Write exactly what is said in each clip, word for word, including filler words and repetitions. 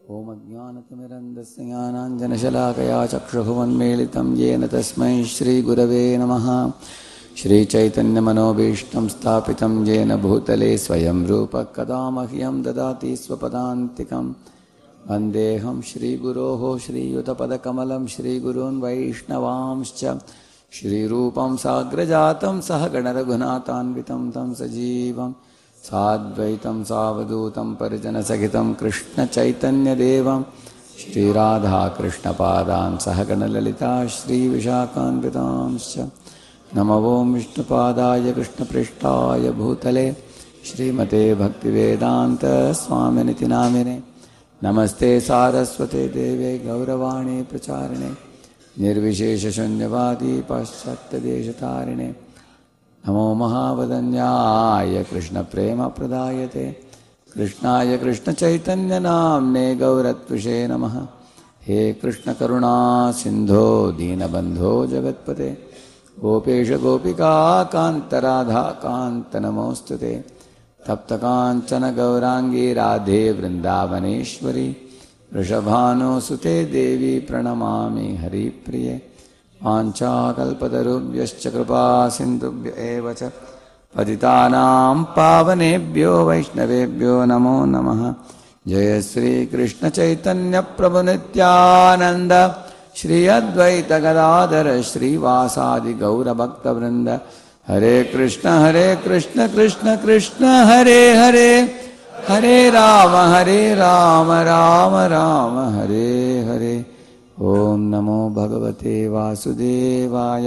ओम अज्ञानतिमिरन्धस्य ज्ञानाञ्जनशलाकया चक्षुरुन्मीलितं येन तस्मै श्रीगुरवे नमः। श्रीचैतन्यमनोभीष्टं स्थापितं येन भूतले स्वयं रूपः कदा मह्यं ददाति स्वपदान्तिकं। वन्देऽहं श्रीगुरोः श्रीयुतपदकमलं श्रीगुरून् वैष्णवांश्च श्रीरूपं साग्रजातं सहगणरघुनाथान्वितं तं सजीवं साद्वैतं सावधूतं परिजनसहितं कृष्णचैतन्यदेवं श्रीराधाकृष्णपादान् सहगणललिता श्रीविशाखान्वितांश्च। नमो विष्णुपादाय कृष्णपृष्ठाय भूतले श्रीमते भक्तिवेदान्तस्वामिनिति नामिने। नमस्ते सारस्वते देवे गौरवाणी प्रचारिणे निर्विशेषशून्यवादी पाश्चात्यदेशतारिणे। नमो महावदन्याय कृष्णप्रेमप्रदायते कृष्णाय कृष्णचैतन्यनाम्ने गौरत्विषे नमः। हे कृष्णकरुणा सिन्धो दीनबन्धो जगत्पते गोपेश गोपिका कान्त राधा कान्त नमोस्तुते। तप्तकाञ्चन गौरांगी राधे वृन्दावनेश्वरी वृषभानुसुते देवी प्रणमामि हरिप्रिये। वाञ्छाकल्पतरुभ्यश्च कृपा सिन्धुभ्य एव च पतितानां पावनेभ्यो वैष्णवेभ्यो नमो नमः। जय श्री कृष्ण चैतन्य प्रभु नित्यानंद श्री अद्वैत गदाधर श्रीवासादि गौरभक्तवृंद। हरे कृष्ण हरे कृष्ण कृष्ण कृष्ण हरे हरे हरे राम हरे राम राम राम हरे हरे। ओम नमो भगवते वासुदेवाय।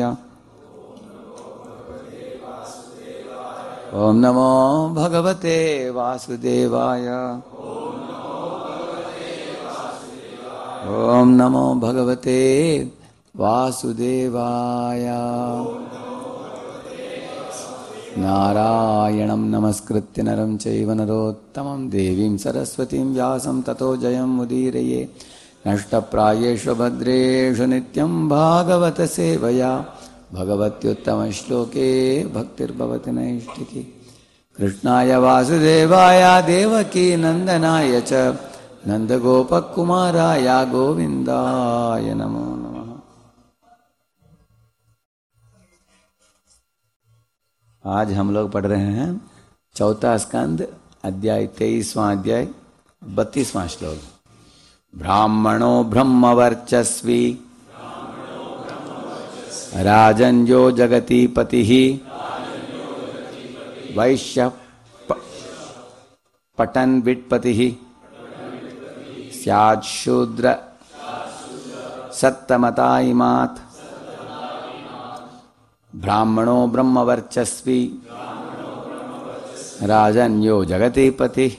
ओम नमो भगवते वासुदेवाय। ओम नमो भगवते वासुदेवाय। नारायणं नमस्कृत्य नरं चैव नरोत्तमं देवीं सरस्वतीं व्यासं ततो जयं उदीरये। नष्टप्रायेषु भद्रेषु नित्यं भागवत सेवया भगवत्युत्तमश्लोके भक्तिर्भवति नैष्ठिकी। कृष्णाय वासुदेवाय देवकी नंदनाय च नंदगोपकुमाराय गोविंदाय नमो नमः। आज हम लोग पढ़ रहे हैं चौथा स्कंद अध्याय तेईसवां अध्याय बत्तीसवां श्लोक। ब्राह्मणो ब्रह्मवर्चस्वी राजन्यो जगति पतिः वैश्य पटन विट्पतिः स्याच्छूद्र सत्तमता इमात्। ब्राह्मणो ब्रह्मवर्चस्वी राजन्यो जगति पतिः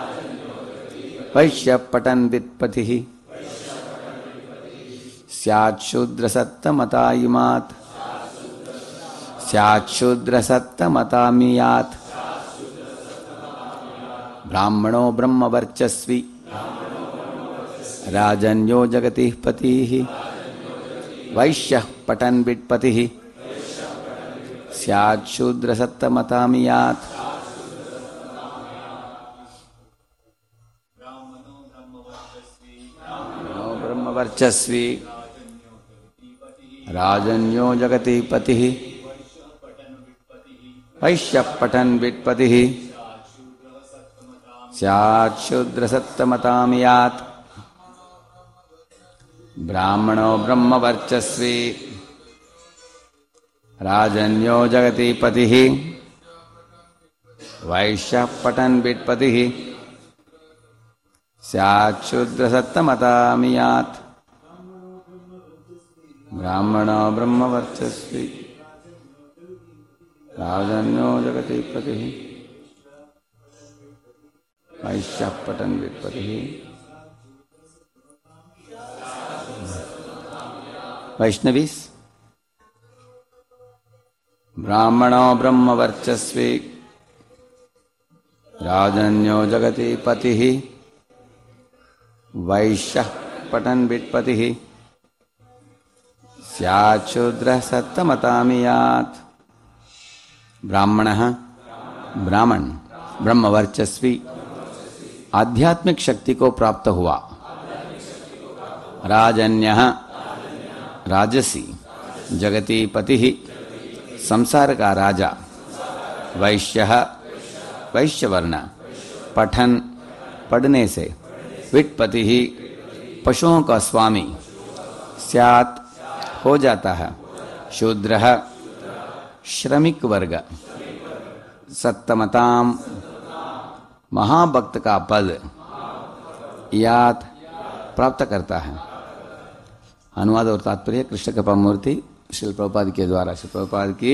वैश्य पटन वित्पतिः स्याच्छूद्र सत्तमता इमात्। स्याच्छूद्र सत्तमतामियात्। ब्राह्मणो ब्रह्मवर्चस्वी राजन्यो जगति पतिः वैश्य पटन विट्पतिः स्याच्छूद्र सत्तमतामियात्। ब्रह्मवर्चस्वी राजन्यो जगति पतिः वैश्य पटन विट्पतिः स्याच्छूद्र सत्तमतामियात्। ब्राह्मणो ब्रह्मवर्चस्वी राजन्यो जगति पतिः वैश्य पटन विट्पतिः स्याच्छूद्र सत्तमतामियात्। ब्राह्मणो ब्रह्मवर्चस्वी राजन्यो जगति पतिः वैश्य पटन विट्पतिः। वैष्णवीस। ब्राह्मणो ब्रह्मवर्चस्वी राजन्यो जगति पतिः वैश्य पटन विट्पतिः स्याच्छूद्र सत्तमतामियात्। ब्राह्मणः ब्राह्मण ब्रह्मवर्चस्वी आध्यात्मिक शक्ति को प्राप्त हुआ राजन्यः राजसी जगति पतिः संसार का राजा वैश्यः वैश्यवर्ण पठन पढ़ने से वित्तपति ही पशुओं का स्वामी स्यात् हो जाता है शूद्रः श्रमिक वर्ग सत्तमताम महाभक्त का पद यात प्राप्त करता है। अनुवाद और तात्पर्य कृष्ण कृपा मूर्ति श्रील प्रभुपाद के द्वारा। श्री प्रभुपाद की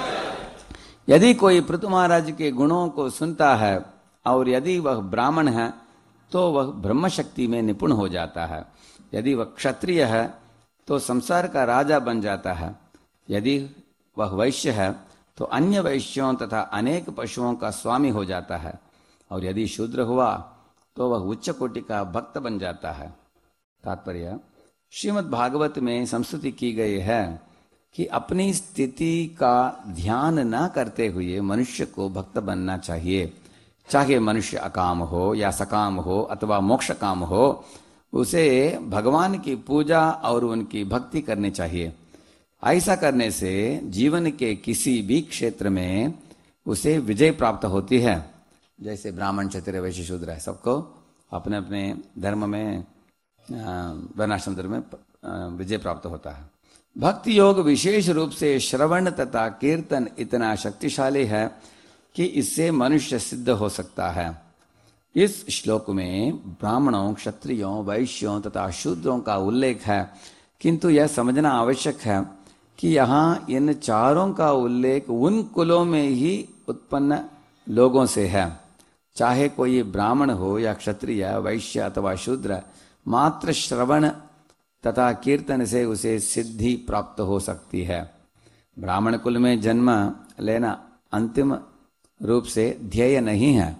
यदि कोई पृथु महाराज के गुणों को सुनता है और यदि वह ब्राह्मण है तो वह ब्रह्म शक्ति में निपुण हो जाता है। यदि वह क्षत्रिय है तो संसार का राजा बन जाता है। यदि वह वैश्य है तो अन्य वैश्यों तथा अनेक पशुओं का स्वामी हो जाता है। और यदि शूद्र हुआ तो वह उच्च कोटि का भक्त बन जाता है। तात्पर्य श्रीमद् भागवत में संस्तुति की गई है कि अपनी स्थिति का ध्यान न करते हुए मनुष्य को भक्त बनना चाहिए। चाहे मनुष्य अकाम हो या सकाम हो अथवा मोक्ष काम हो, उसे भगवान की पूजा और उनकी भक्ति करनी चाहिए। ऐसा करने से जीवन के किसी भी क्षेत्र में उसे विजय प्राप्त होती है। जैसे ब्राह्मण क्षत्रिय वैश्य शूद्र है, सबको अपने अपने धर्म में वर्णाश्रम धर्म में विजय प्राप्त होता है। भक्ति योग विशेष रूप से श्रवण तथा कीर्तन इतना शक्तिशाली है कि इससे मनुष्य सिद्ध हो सकता है। इस श्लोक में ब्राह्मणों क्षत्रियों वैश्यों तथा शूद्रों का उल्लेख है, किंतु यह समझना आवश्यक है कि यहाँ इन चारों का उल्लेख उन कुलों में ही उत्पन्न लोगों से है। चाहे कोई ब्राह्मण हो या क्षत्रिय वैश्य अथवा शूद्र, मात्र श्रवण तथा कीर्तन से उसे सिद्धि प्राप्त हो सकती है। ब्राह्मण कुल में जन्म लेना अंतिम रूप से ध्येय नहीं है।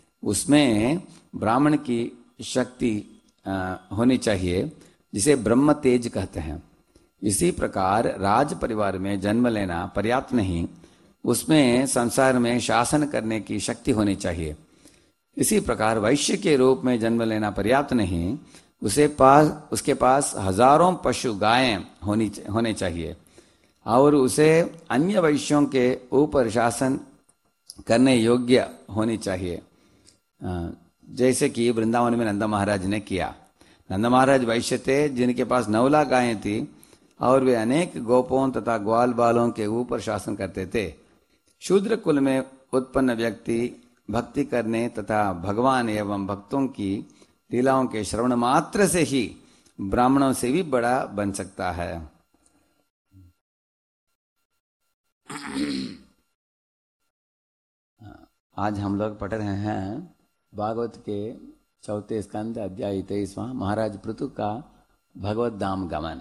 उसमें ब्राह्मण की शक्ति होनी चाहिए, जिसे ब्रह्म तेज कहते हैं। इसी प्रकार राज परिवार में जन्म लेना पर्याप्त नहीं, उसमें संसार में शासन करने की शक्ति होनी चाहिए। इसी प्रकार वैश्य के रूप में जन्म लेना पर्याप्त नहीं, उसे पास उसके पास हजारों पशु गायें होनी होने चाहिए और उसे अन्य वैश्यों के ऊपर शासन करने योग्य होनी चाहिए। जैसे कि वृंदावन में नंद महाराज ने किया। नंद महाराज वैश्य थे जिनके पास नौ लाख गायें थी और वे अनेक गोपों तथा ग्वाल बालों के ऊपर शासन करते थे। शूद्र कुल में उत्पन्न व्यक्ति भक्ति करने तथा भगवान एवं भक्तों की लीलाओं के श्रवण मात्र से ही ब्राह्मणों से भी बड़ा बन सकता है। आज हम लोग पढ़ रहे हैं भागवत के चौथे स्कंद अध्याय तेईसवां महाराज पृथु का भगवत धाम गमन।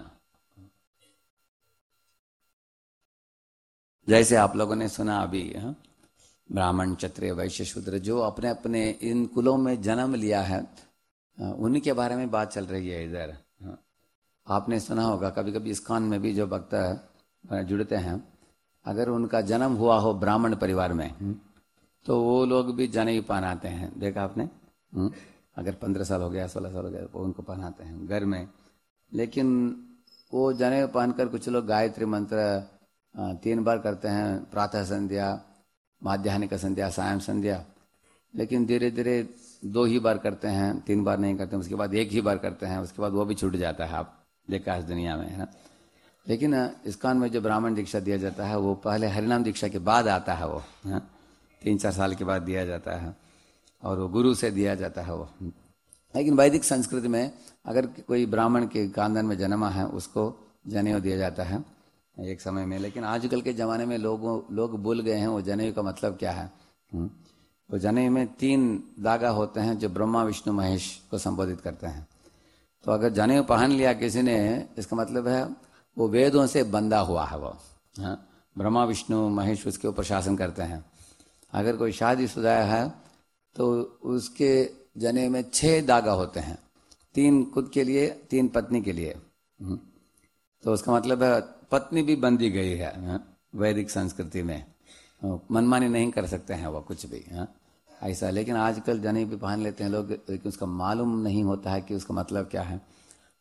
जैसे आप लोगों ने सुना अभी, ब्राह्मण क्षत्रिय वैश्य शूद्र जो अपने अपने इन कुलों में जन्म लिया है, उन्हीं के बारे में बात चल रही है इधर। आपने सुना होगा कभी कभी इस्कॉन में भी जो भक्त जुड़ते हैं, अगर उनका जन्म हुआ हो ब्राह्मण परिवार में तो वो लोग भी जनेऊ पहनाते हैं। देखा आपने? अगर पंद्रह साल हो गया सोलह साल हो गया तो उनको पहनाते हैं घर में। लेकिन वो जनेऊ पहनकर कुछ लोग गायत्री मंत्र तीन बार करते हैं, प्रातः संध्या, माध्याह्निक संध्या, सायं संध्या। लेकिन धीरे धीरे दो ही बार करते हैं, तीन बार नहीं करते, उसके बाद एक ही बार करते हैं, उसके बाद वो भी छूट जाता है। आप देखा इस दुनिया में, है ना। लेकिन इस्कॉन में जो ब्राह्मण दीक्षा दिया जाता है वो पहले हरिनाम दीक्षा के बाद आता है। वो है तीन चार साल के बाद दिया जाता है और वो गुरु से दिया जाता है वो। लेकिन वैदिक संस्कृति में अगर कोई ब्राह्मण के खानदान में जन्मा है उसको जनेऊ दिया जाता है एक समय में। लेकिन आजकल के ज़माने में लोगों लोग भूल गए हैं वो जनेऊ का मतलब क्या है। वो जनेऊ में तीन धागा होते हैं जो ब्रह्मा विष्णु महेश को संबोधित करते हैं। तो अगर जनेऊ पहन लिया किसी ने, इसका मतलब है वो वेदों से बंधा हुआ है वो। हाँ, ब्रह्मा विष्णु महेश उसके ऊपर शासन करते हैं। अगर कोई शादीशुदा है तो उसके जनेऊ में छह धागा होते हैं, तीन खुद के लिए, तीन पत्नी के लिए। तो उसका मतलब है पत्नी भी बंधी गई है वैदिक संस्कृति में, मनमानी नहीं कर सकते हैं वो कुछ भी है ऐसा। लेकिन आजकल जनेऊ भी पहन लेते हैं लोग, लेकिन उसका मालूम नहीं होता है कि उसका मतलब क्या है।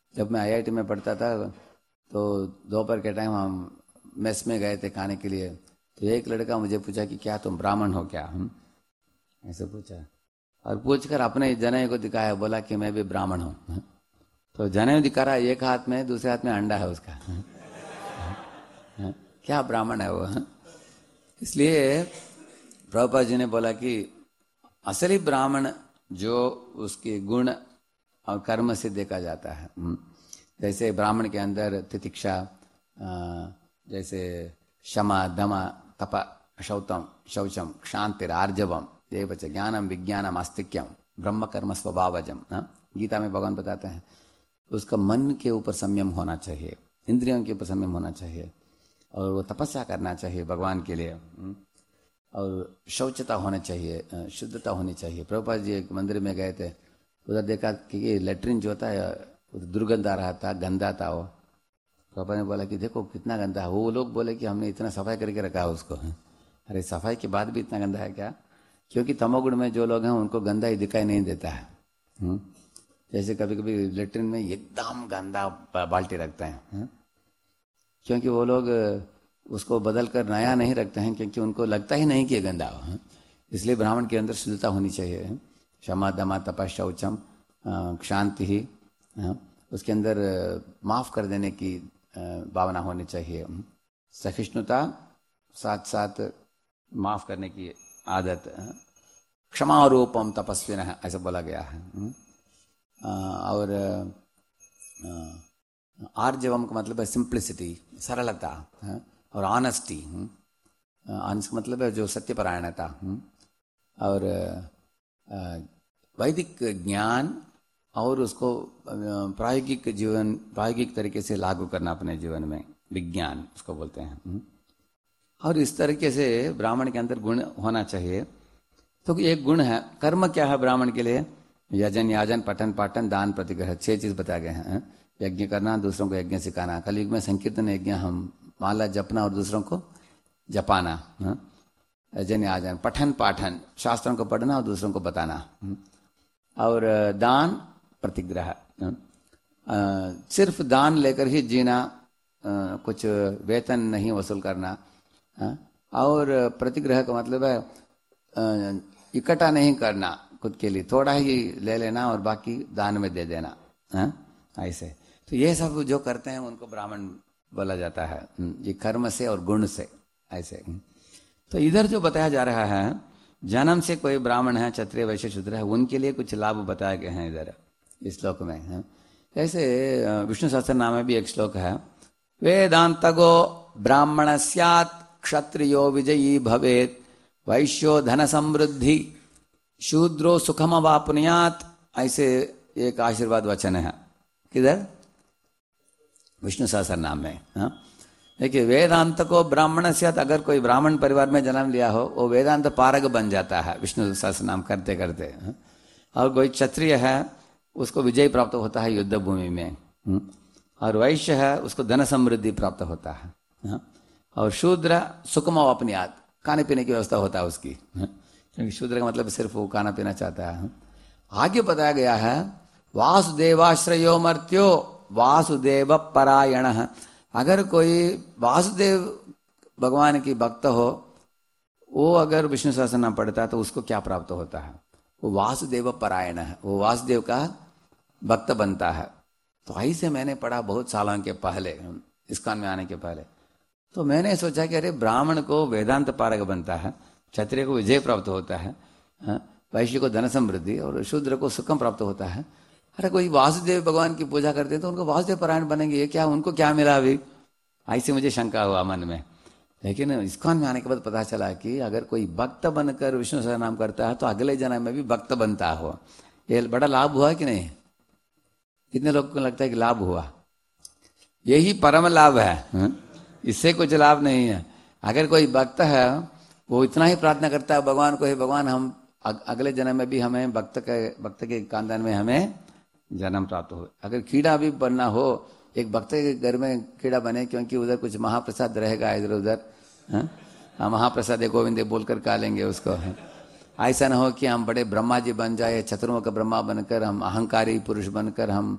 जब मैं आईआईटी में पढ़ता था तो दोपहर के टाइम हम मेस में गए थे खाने के लिए, तो एक लड़का मुझे पूछा कि क्या तुम ब्राह्मण हो क्या? हम ऐसे पूछा और पूछकर अपने जनेऊ को दिखाया, बोला कि मैं भी ब्राह्मण हूँ। तो जनेऊ दिखा रहा एक हाथ में, दूसरे हाथ में अंडा है उसका। क्या ब्राह्मण है वो? इसलिए प्रभुपाद जी ने बोला कि असली ब्राह्मण जो उसके गुण और कर्म से देखा जाता है। जैसे ब्राह्मण के अंदर तितिक्षा, जैसे क्षमा, दमा, तप, शौतम, शौचम, क्षांतिर, आर्जवम, देवच, ज्ञानम, विज्ञानम, आस्तिक्यम, ब्रह्म कर्म स्वभावजम। गीता में भगवान बताते हैं उसका मन के ऊपर संयम होना चाहिए, इंद्रियों के ऊपर संयम होना चाहिए, और वो तपस्या करना चाहिए भगवान के लिए, और शौचता होनी चाहिए, शुद्धता होनी चाहिए। प्रभुपाद जी एक मंदिर में गए थे, उधर देखा कि लेटरिन जो होता है दुर्गंध आ रहा था, गंदा था वो। पापा ने बोला कि देखो कितना गंदा है। वो लोग बोले कि हमने इतना सफाई करके रखा है उसको। अरे सफाई के बाद भी इतना गंदा है क्या? क्योंकि तमोगुण में जो लोग हैं उनको गंदा ही दिखाई नहीं देता है। जैसे कभी कभी लेटरिन में एकदम गंदा बाल्टी रखते हैं, क्योंकि वो लोग उसको बदल कर नया नहीं रखते हैं, क्योंकि उनको लगता ही नहीं कि ये गंदा हो। इसलिए ब्राह्मण के अंदर शुद्धता होनी चाहिए, क्षमा, दमा, तप, शौचम, शांति ही, उसके अंदर माफ कर देने की भावना होनी चाहिए, सहिष्णुता, साथ साथ माफ करने की आदत, क्षमा रूपम तपस्विन है ऐसा बोला गया है। और आर्जवम का मतलब है सिंप्लिसिटी, सरलता, और ऑनेस्टी। ऑनेस्ट मतलब है जो सत्यपरायणता, और वैदिक ज्ञान और उसको प्रायोगिक जीवन, प्रायोगिक तरीके से लागू करना अपने जीवन में, विज्ञान उसको बोलते हैं। और इस तरीके से ब्राह्मण के अंदर गुण होना चाहिए। तो एक गुण है, कर्म क्या है ब्राह्मण के लिए? यजन, याजन, पठन, पाठन, दान, प्रतिग्रह, छह चीज बताए गए हैं। यज्ञ करना, दूसरों को यज्ञ सिखाना, कलयुग में संकीर्तन यज्ञ, हम माला जपना और दूसरों को जपाना। यजन, याजन, पठन, पाठन, शास्त्रों को पढ़ना और दूसरों को बताना, और दान, प्रतिग्रह, सिर्फ दान लेकर ही जीना, कुछ वेतन नहीं वसूल करना, और प्रतिग्रह का मतलब है इकट्ठा नहीं करना, खुद के लिए थोड़ा ही ले लेना और बाकी दान में दे देना, ऐसे। तो ये सब जो करते हैं उनको ब्राह्मण बोला जाता है, ये कर्म से और गुण से, ऐसे। तो इधर जो बताया जा रहा है, जन्म से कोई ब्राह्मण है, क्षत्रिय, वैश्य, शूद्र है, उनके लिए कुछ लाभ बताए गए हैं इधर इस श्लोक में है। ऐसे विष्णु सहस्त्र नाम में भी एक श्लोक है, वेदांतगो ब्राह्मण स्यात् क्षत्रियो विजयी भवेत् वैश्यो धन समृद्धि शूद्रो सुखम वापुनियात, ऐसे एक आशीर्वाद वचन है। किधर? विष्णु सहस्त्र नाम में। हाँ, देखिए, वेदांत को ब्राह्मण से, अगर कोई ब्राह्मण परिवार में जन्म लिया हो वो वेदांत पारग बन जाता है विष्णु सहस्त्र नाम करते करते। और कोई क्षत्रिय है उसको विजय प्राप्त होता है युद्ध भूमि में, और वैश्य है उसको धन समृद्धि प्राप्त होता है, और शूद्र सुखम अपनियात, खाने पीने की व्यवस्था होता है उसकी, क्योंकि शूद्र का मतलब सिर्फ वो खाना पीना चाहता है। आगे बताया गया है, वासुदेवाश्रयो मर्त्यो वासुदेव परायण। अगर कोई वासुदेव भगवान की भक्त हो, वो अगर विष्णु सहस्त्र नाम पढ़ता है तो उसको क्या प्राप्त होता है? वो वासुदेव परायण है, वो वासुदेव का भक्त बनता है। तो ऐसे मैंने पढ़ा बहुत सालों के पहले, इस्कॉन में आने के पहले। तो मैंने सोचा कि अरे ब्राह्मण को वेदांत पारक बनता है, क्षत्रिय को विजय प्राप्त होता है, वैश्य को धन समृद्धि, और शूद्र को सुखम प्राप्त होता है। अरे कोई वासुदेव भगवान की पूजा करते हैं तो उनको वासुदेव परायण बनेंगे, ये क्या, उनको क्या मिला अभी? ऐसे मुझे शंका हुआ मन में। लेकिन इस्कॉन में आने के बाद पता चला कि अगर कोई भक्त बनकर विष्णु सहस्त्र नाम करता है तो अगले जन्म में भी भक्त बनता हो। ये बड़ा लाभ हुआ कि नहीं? कितने लोगों को लगता है कि लाभ हुआ? यही परम लाभ है, इससे कुछ लाभ नहीं है। अगर कोई भक्त है वो इतना ही प्रार्थना करता है भगवान को, हे भगवान हम अगले जन्म में भी हमें भक्त के भक्त के खानदान में हमें जन्म प्राप्त हो। अगर कीड़ा भी बनना हो, एक भक्त के घर में कीड़ा बने, क्योंकि उधर कुछ महाप्रसाद रहेगा इधर उधर, हाँ महाप्रसाद गोविंदे बोलकर खा लेंगे उसको। ऐसा ना हो कि हम बड़े ब्रह्मा जी बन जाए, चतुर्मुख ब्रह्मा बनकर हम अहंकारी पुरुष बनकर हम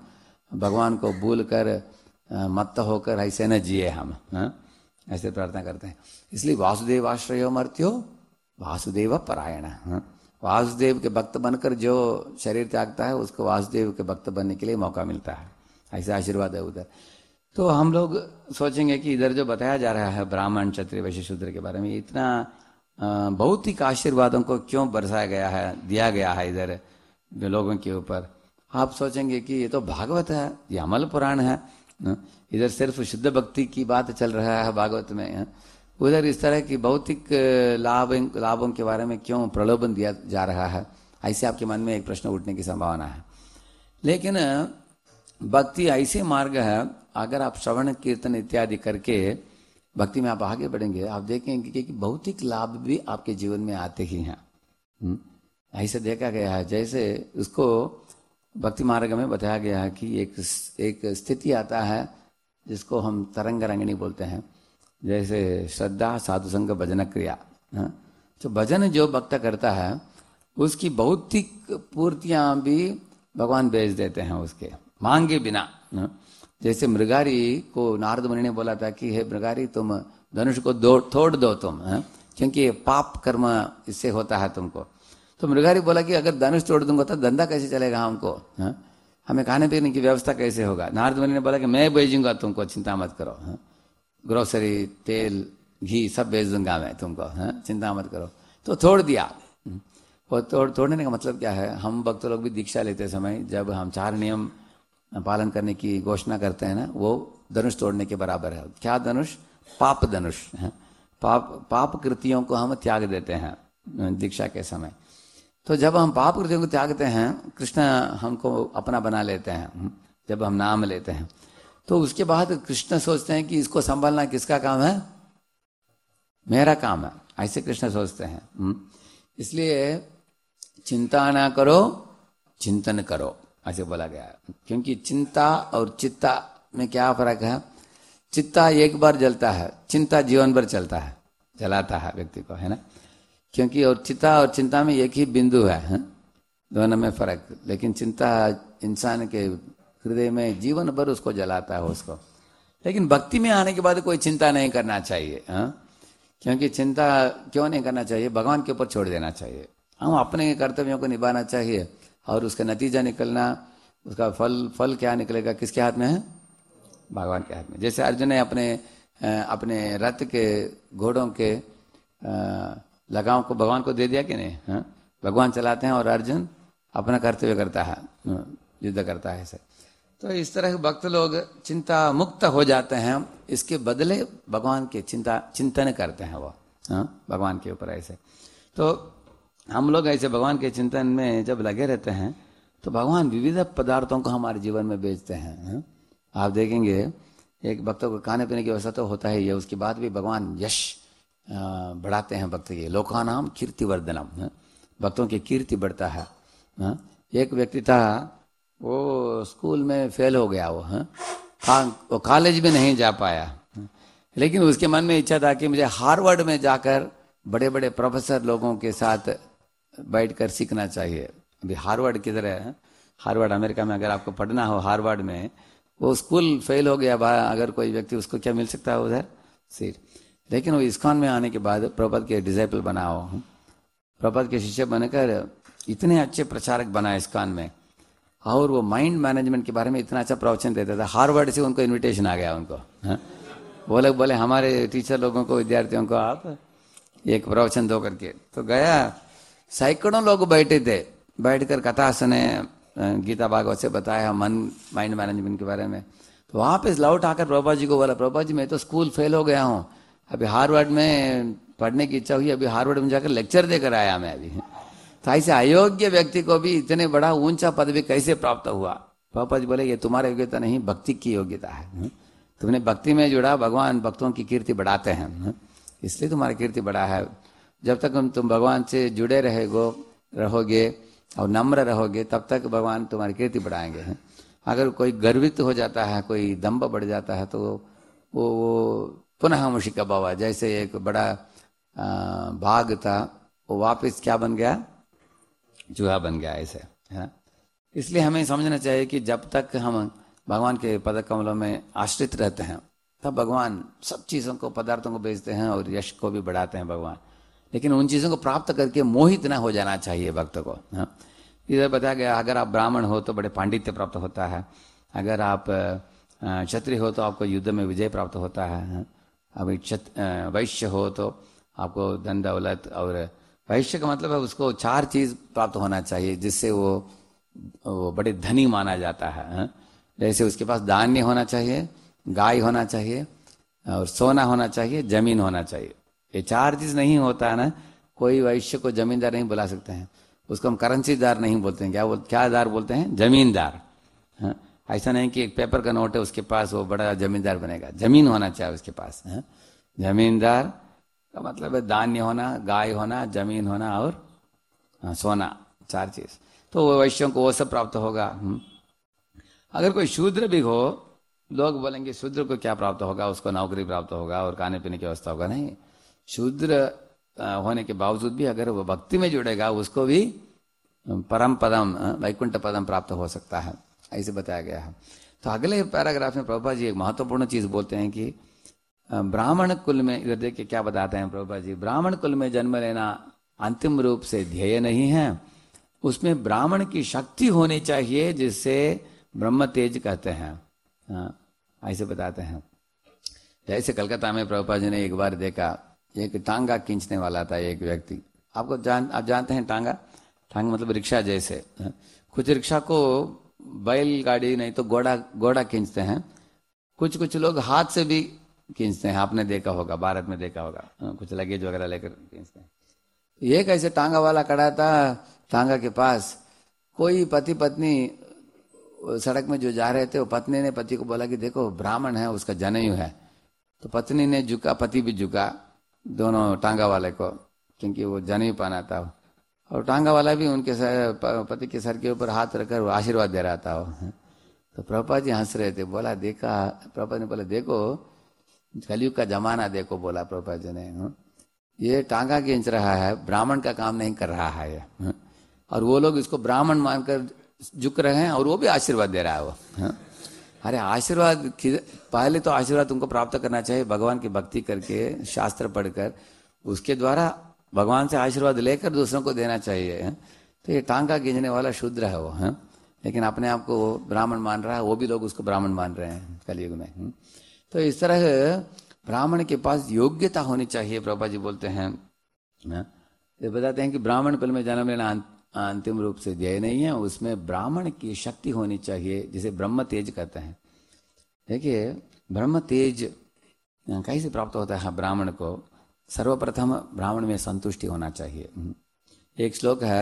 भगवान को भूल कर मत्त होकर ऐसे न जिए हम, हाँ? ऐसे प्रार्थना करते हैं। इसलिए वासुदेव आश्रयो मर्त्यो वासुदेव परायण, हाँ? वासुदेव के भक्त बनकर जो शरीर त्यागता है उसको वासुदेव के भक्त बनने के लिए मौका मिलता है, ऐसा आशीर्वाद है उधर। तो हम लोग सोचेंगे कि इधर जो बताया जा रहा है ब्राह्मण क्षत्रिय वैश्य शूद्र के बारे में, इतना भौतिक आशीर्वादों को क्यों बरसाया गया है, दिया गया है इधर लोगों के ऊपर। आप सोचेंगे कि ये तो भागवत है, ये अमल पुराण है, इधर सिर्फ शुद्ध भक्ति की बात चल रहा है भागवत में, उधर इस तरह की भौतिक लाभ लाभों के बारे में क्यों प्रलोभन दिया जा रहा है, ऐसे आपके मन में एक प्रश्न उठने की संभावना है। लेकिन भक्ति ऐसे मार्ग है, अगर आप श्रवण कीर्तन इत्यादि करके भक्ति में आप आगे बढ़ेंगे, आप देखेंगे कि भौतिक लाभ भी आपके जीवन में आते ही हैं। ऐसे देखा गया है, जैसे उसको भक्ति मार्ग में बताया गया है कि एक एक स्थिति आता है जिसको हम तरंग रंगिणी बोलते हैं, जैसे श्रद्धा साधु संग भजन क्रिया। तो भजन जो भक्त करता है उसकी भौतिक पूर्तियां भी भगवान भेज देते हैं उसके मांगे बिना। जैसे मृगारी को नारद मुनि ने बोला था कि हे मृगारी तुम धनुष को दो तोड़ दो तुम, है? क्योंकि पाप कर्म इससे होता है तुमको। तो मृगारी बोला कि अगर धनुष तोड़ दूंगा तो धंधा कैसे चलेगा हमको, है? हमें खाने पीने की व्यवस्था कैसे होगा। नारद मुनि ने बोला कि मैं भेजूंगा तुमको, चिंता मत करो, है? ग्रोसरी तेल घी सब भेज दूंगा मैं तुमको, है? चिंता मत करो। तो तोड़ दिया। और तोड़ तोड़ने का मतलब क्या है, हम भक्त लोग भी दीक्षा लेते समय जब हम चार नियम पालन करने की घोषणा करते हैं ना, वो धनुष तोड़ने के बराबर है। क्या धनुष? पाप धनुष, है? पाप पाप कृतियों को हम त्याग देते हैं दीक्षा के समय। तो जब हम पाप कृतियों को त्यागते हैं, कृष्ण हमको अपना बना लेते हैं जब हम नाम लेते हैं। तो उसके बाद कृष्ण सोचते हैं कि इसको संभालना किसका काम है? मेरा काम है, ऐसे कृष्ण सोचते हैं। इसलिए चिंता ना करो चिंतन करो, ऐसे बोला गया है। क्योंकि चिंता और चित्ता में क्या फर्क है? चित्ता एक बार जलता है, चिंता जीवन भर चलता है, जलाता है व्यक्ति को, है ना। क्योंकि और चित्ता और चिंता में एक ही बिंदु है, है? दोनों में फर्क। लेकिन चिंता इंसान के हृदय में जीवन भर उसको जलाता है उसको। लेकिन भक्ति में आने के बाद कोई चिंता नहीं करना चाहिए, है? क्योंकि चिंता क्यों नहीं करना चाहिए? भगवान के ऊपर छोड़ देना चाहिए। हम अपने कर्तव्यों को निभाना चाहिए और उसका नतीजा निकलना, उसका फल फल क्या निकलेगा किसके हाथ में है? भगवान के हाथ में। जैसे अर्जुन ने अपने अपने रथ के घोड़ों के लगाम को भगवान को दे दिया कि नहीं, है? भगवान चलाते हैं और अर्जुन अपना कर्तव्य करता है, युद्ध करता है ऐसे। तो इस तरह के भक्त लोग चिंता मुक्त हो जाते हैं, इसके बदले भगवान के चिंता चिंतन करते हैं वो, हाँ? भगवान के ऊपर ऐसे। तो हम लोग ऐसे भगवान के चिंतन में जब लगे रहते हैं तो भगवान विविध पदार्थों को हमारे जीवन में बेचते हैं, है? आप देखेंगे एक भक्तों को खाने पीने की व्यवस्था तो होता ही है, उसके बाद भी भगवान यश बढ़ाते हैं भक्त के। लोकानाम कीर्तिवर्धनम, भक्तों की कीर्ति बढ़ता है, है? एक व्यक्ति था, वो स्कूल में फेल हो गया, वो है वो कॉलेज में नहीं जा पाया, लेकिन उसके मन में इच्छा था कि मुझे हार्वर्ड में जाकर बड़े बड़े प्रोफेसर लोगों के साथ बैठकर सीखना चाहिए। अभी हार्वर्ड किधर है? हार्वर्ड अमेरिका में अगर आपको पढ़ना हो हार्वर्ड में, वो स्कूल फेल हो गया, अगर कोई व्यक्ति उसको क्या मिल सकता है उधर? सीट। लेकिन वो इस्कॉन में आने के बाद प्रभुपाद के डिसाइपल बना हो, प्रभुपाद के शिष्य बनकर इतने अच्छे प्रचारक बना इस्कॉन में, और वो माइंड मैनेजमेंट के बारे में इतना अच्छा प्रवचन देता था। हार्वर्ड से उनको इन्विटेशन आ गया उनको, है? वो लोग बोले हमारे टीचर लोगों को, विद्यार्थियों को आप एक प्रवचन दो करके। तो गया, सैकड़ों लोग बैठे थे, बैठकर कथा सुने, गीता भागवत से बताया मन माइंड मैनेजमेंट के बारे में। तो वहां पे लौट आकर प्रभुपाद जी को बोला, प्रभुपाद जी मैं तो स्कूल फेल हो गया हूँ, अभी हार्वर्ड में पढ़ने की इच्छा हुई, अभी हार्वर्ड में जाकर लेक्चर देकर आया मैं अभी। तो ऐसे अयोग्य व्यक्ति को भी इतने बड़ा ऊंचा पदवी कैसे प्राप्त हुआ? प्रभुपाद जी बोले ये तुम्हारी योग्यता नहीं, भक्ति की योग्यता है। तुमने भक्ति में जुड़ा, भगवान भक्तों की कीर्ति बढ़ाते हैं, इसलिए तुम्हारी कीर्ति बढ़ा है। जब तक तुम भगवान से जुड़े रहेगो रहोगे और नम्र रहोगे, तब तक भगवान तुम्हारी कीर्ति बढ़ाएंगे। अगर कोई गर्वित हो जाता है, कोई दम्भ बढ़ जाता है, तो वो वो पुनः मुशिका बाबा जैसे एक बड़ा भाग था, वो वापस क्या बन गया? चूहा बन गया ऐसे, है। इसलिए हमें समझना चाहिए कि जब तक हम भगवान के पद कमलों में आश्रित रहते हैं, तब भगवान सब चीज़ों को, पदार्थों को बेचते हैं और यश को भी बढ़ाते हैं भगवान। लेकिन उन चीज़ों को प्राप्त करके मोहित न हो जाना चाहिए भक्त को। हाँ, इधर बताया गया, अगर आप ब्राह्मण हो तो बड़े पांडित्य प्राप्त होता है, अगर आप क्षत्रिय हो तो आपको युद्ध में विजय प्राप्त होता है, अभी वैश्य हो तो आपको धन दौलत, और वैश्य का मतलब है उसको चार चीज प्राप्त होना चाहिए जिससे वो वो बड़े धनी माना जाता है। जैसे उसके पास धान्य होना चाहिए, गाय होना चाहिए, और सोना होना चाहिए, जमीन होना चाहिए। ये चार चीज नहीं होता है ना, कोई वैश्य को जमींदार नहीं बुला सकते हैं, उसको हम करेंसीदार नहीं बोलते हैं, क्या बोल क्या दार बोलते हैं, जमींदार। हाँ, ऐसा नहीं कि एक पेपर का नोट है उसके पास वो बड़ा जमींदार बनेगा, जमीन होना चाहिए उसके पास। हाँ? जमींदार का मतलब है धान्य होना, गाय होना, जमीन होना और हाँ, सोना, चार चीज। तो वो वैश्यों को वो सब प्राप्त होगा। अगर कोई शूद्र भी हो, लोग बोलेंगे शूद्र को क्या प्राप्त होगा, उसको नौकरी प्राप्त होगा और खाने पीने की व्यवस्था होगा। नहीं, शूद्र होने के बावजूद भी अगर वो भक्ति में जुड़ेगा उसको भी परम पदम, वैकुंठ पदम प्राप्त हो सकता है, ऐसे बताया गया है। तो अगले पैराग्राफ में प्रभुपाद जी एक महत्वपूर्ण चीज बोलते हैं कि ब्राह्मण कुल में, इधर देखिए क्या बताते हैं प्रभुपाद जी, ब्राह्मण कुल में जन्म लेना अंतिम रूप से ध्येय नहीं है, उसमें ब्राह्मण की शक्ति होनी चाहिए जिससे ब्रह्म तेज कहते हैं। हाँ, ऐसे बताते हैं। जैसे कलकत्ता में प्रभुपाद जी ने एक बार देखा, एक टांगा खींचने वाला था एक व्यक्ति, आपको जान आप जानते हैं टांगा, टांगा मतलब रिक्शा जैसे। कुछ रिक्शा को बैलगाड़ी नहीं तो घोड़ा घोड़ा खींचते हैं, कुछ कुछ लोग हाथ से भी खींचते हैं, आपने देखा होगा, भारत में देखा होगा, कुछ लगेज वगैरह लेकर खींचते हैं। ये कैसे टांगा वाला खड़ा था टांगा के पास, कोई पति पत्नी सड़क में जो जा रहे थे, वो पत्नी ने पति को बोला कि देखो ब्राह्मण है, उसका जनेऊ है। तो पत्नी ने झुका, पति भी झुका दोनों टांगा वाले को, क्योंकि वो जनेऊ पहना था, और टांगा वाला भी उनके सर, पति के सर के ऊपर हाथ रखकर वो आशीर्वाद दे रहा था। तो प्रभुपाद जी हंस रहे थे, बोला देखा, प्रभुपाद ने बोला देखो कलयुग का जमाना देखो, बोला प्रभुपाद जी ने, ये टांगा खींच रहा है, ब्राह्मण का काम नहीं कर रहा है ये, और वो लोग इसको ब्राह्मण मानकर झुक रहे हैं और वो भी आशीर्वाद दे रहा है वो। अरे आशीर्वाद, पहले तो आशीर्वाद तुमको प्राप्त करना चाहिए भगवान की भक्ति करके, शास्त्र पढ़कर, उसके द्वारा भगवान से आशीर्वाद लेकर दूसरों को देना चाहिए। तो ये टांगा खींचने वाला शूद्र है वो, है लेकिन अपने आप को ब्राह्मण मान रहा है, वो भी लोग उसको ब्राह्मण मान रहे हैं कलयुग में। तो इस तरह ब्राह्मण के पास योग्यता होनी चाहिए। प्रभुपाद जी बोलते हैं, ये बताते हैं कि ब्राह्मण कुल में जन्म लेना अंतिम रूप से ध्येय नहीं है, उसमें ब्राह्मण की शक्ति होनी चाहिए जिसे ब्रह्म तेज कहते हैं। देखिए ब्रह्म तेज कैसे प्राप्त होता है ब्राह्मण को, सर्वप्रथम ब्राह्मण में संतुष्टि होना चाहिए। एक श्लोक है,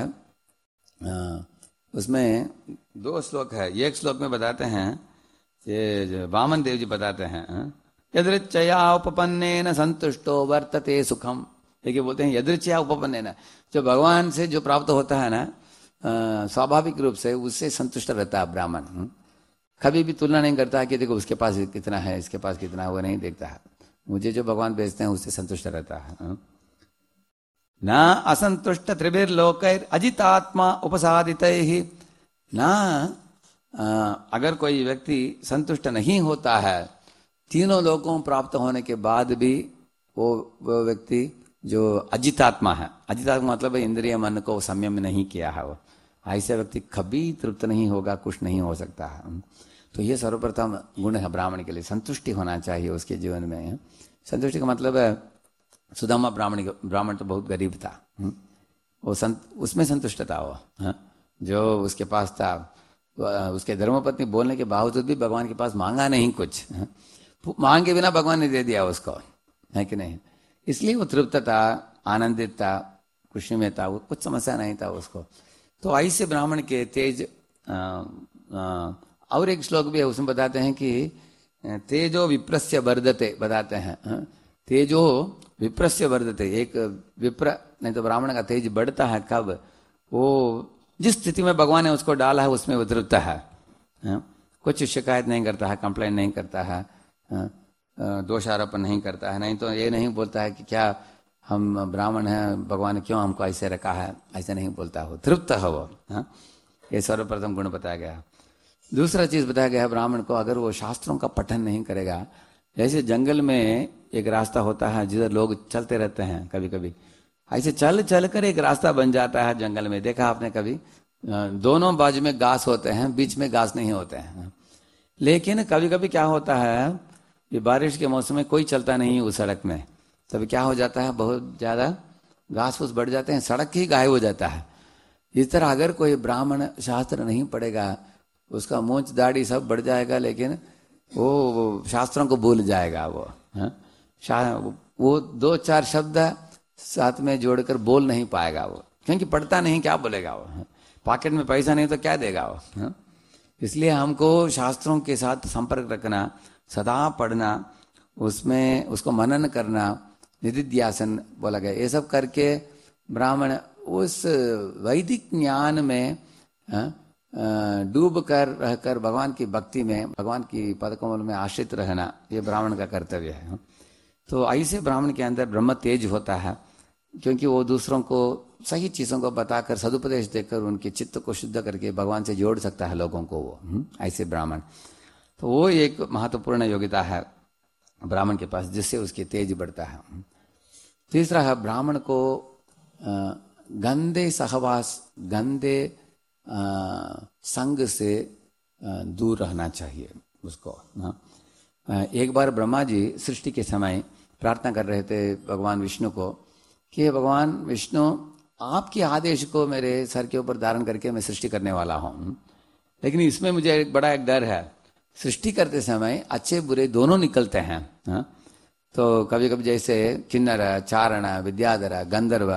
उसमें दो श्लोक है, एक श्लोक में बताते हैं, ये वामन देव जी बताते हैं, यदृच्छया उपपन्नेन संतुष्टो वर्तते सुखम। देखिए बोलते हैं यदृच्छया उपपन्नेन, जो भगवान से जो प्राप्त होता है ना स्वाभाविक रूप से, उससे संतुष्ट रहता है ब्राह्मण। कभी भी तुलना नहीं करता है कि देखो उसके पास कितना है, इसके पास कितना है, वो नहीं देखता है। मुझे जो भगवान भेजते हैं उससे संतुष्ट रहता है। न असंतुष्ट त्रिभिर्लोकैर अजितात्मा उपसादितैहि, ना अगर कोई व्यक्ति संतुष्ट नहीं होता है तीनों लोकों प्राप्त होने के बाद भी, वो वो व्यक्ति जो अजितात्मा है, अजितात्मा मतलब इंद्रिय मन को संयम नहीं किया है, वो ऐसे व्यक्ति कभी तृप्त नहीं होगा, कुछ नहीं हो सकता है। तो ये सर्वप्रथम गुण है ब्राह्मण के लिए, संतुष्टि होना चाहिए उसके जीवन में। संतुष्टि का मतलब है, सुदामा ब्राह्मण ब्राह्मण तो बहुत गरीब था, वो संत, उसमें संतुष्ट था वो, जो उसके पास था। उसके धर्मपत्नी बोलने के बावजूद भी भगवान के पास मांगा नहीं कुछ, मांग के बिना भगवान ने दे दिया उसको, है कि नहीं। इसलिए वो तृप्त था, आनंदित था, खुशी में था, वो कुछ समस्या नहीं था उसको। तो ऐसे ब्राह्मण के तेज आ, आ, और एक श्लोक भी है, उसमें बताते हैं कि तेजो विप्रस्य वर्धते, बताते हैं तेजो विप्रस्य वर्धते। एक विप्र नहीं तो ब्राह्मण का तेज बढ़ता है कब, वो जिस स्थिति में भगवान ने उसको डाला है उसमें वो तृप्त है, कुछ शिकायत नहीं करता है, कंप्लेन नहीं करता है, दोषारोपण नहीं करता है, नहीं तो ये नहीं बोलता है कि क्या हम ब्राह्मण हैं, भगवान ने क्यों हमको ऐसे रखा है, ऐसे नहीं बोलता हो, तृप्त है वो। ये सर्वप्रथम गुण बताया गया। दूसरा चीज बताया गया है ब्राह्मण को, अगर वो शास्त्रों का पठन नहीं करेगा, जैसे जंगल में एक रास्ता होता है जिधर लोग चलते रहते हैं कभी कभी, ऐसे चल चल कर एक रास्ता बन जाता है जंगल में, देखा आपने कभी? दोनों बाजू में घास होते हैं, बीच में घास नहीं होते हैं। लेकिन कभी कभी क्या होता है, ये बारिश के मौसम में कोई चलता नहीं उस सड़क में, तभी क्या हो जाता है, बहुत ज्यादा घास फूस बढ़ जाते हैं, सड़क ही गायब हो जाता है। इस तरह अगर कोई ब्राह्मण शास्त्र नहीं पढ़ेगा, उसका मूंछ दाढ़ी सब बढ़ जाएगा, लेकिन वो, वो शास्त्रों को भूल जाएगा। वो हाँ, वो दो चार शब्द साथ में जोड़कर बोल नहीं पाएगा वो, क्योंकि पढ़ता नहीं, क्या बोलेगा वो? पॉकेट में पैसा नहीं तो क्या देगा वो? हा? इसलिए हमको शास्त्रों के साथ संपर्क रखना, सदा पढ़ना, उसमें उसको मनन करना, निधिध्यासन बोला गया, ये सब करके ब्राह्मण उस वैदिक ज्ञान में डूब कर रहकर भगवान की भक्ति में, भगवान की पदकमल में आश्रित रहना, ये ब्राह्मण का कर्तव्य है। तो ऐसे ब्राह्मण के अंदर ब्रह्म तेज होता है, क्योंकि वो दूसरों को सही चीजों को बताकर, सदुपदेश देकर उनके चित्त को शुद्ध करके भगवान से जोड़ सकता है लोगों को वो, ऐसे ब्राह्मण। तो वो एक महत्वपूर्ण योग्यता है ब्राह्मण के पास, जिससे उसकी तेज बढ़ता है। तीसरा है, ब्राह्मण को गंदे सहवास, गंदे संग से दूर रहना चाहिए उसको। एक बार ब्रह्मा जी सृष्टि के समय प्रार्थना कर रहे थे भगवान विष्णु को कि भगवान विष्णु, आपके आदेश को मेरे सर के ऊपर धारण करके मैं सृष्टि करने वाला हूं, लेकिन इसमें मुझे एक बड़ा एक डर है, सृष्टि करते समय अच्छे बुरे दोनों निकलते हैं। हा? तो कभी कभी जैसे किन्नर, चारण, विद्याधर, गंधर्व,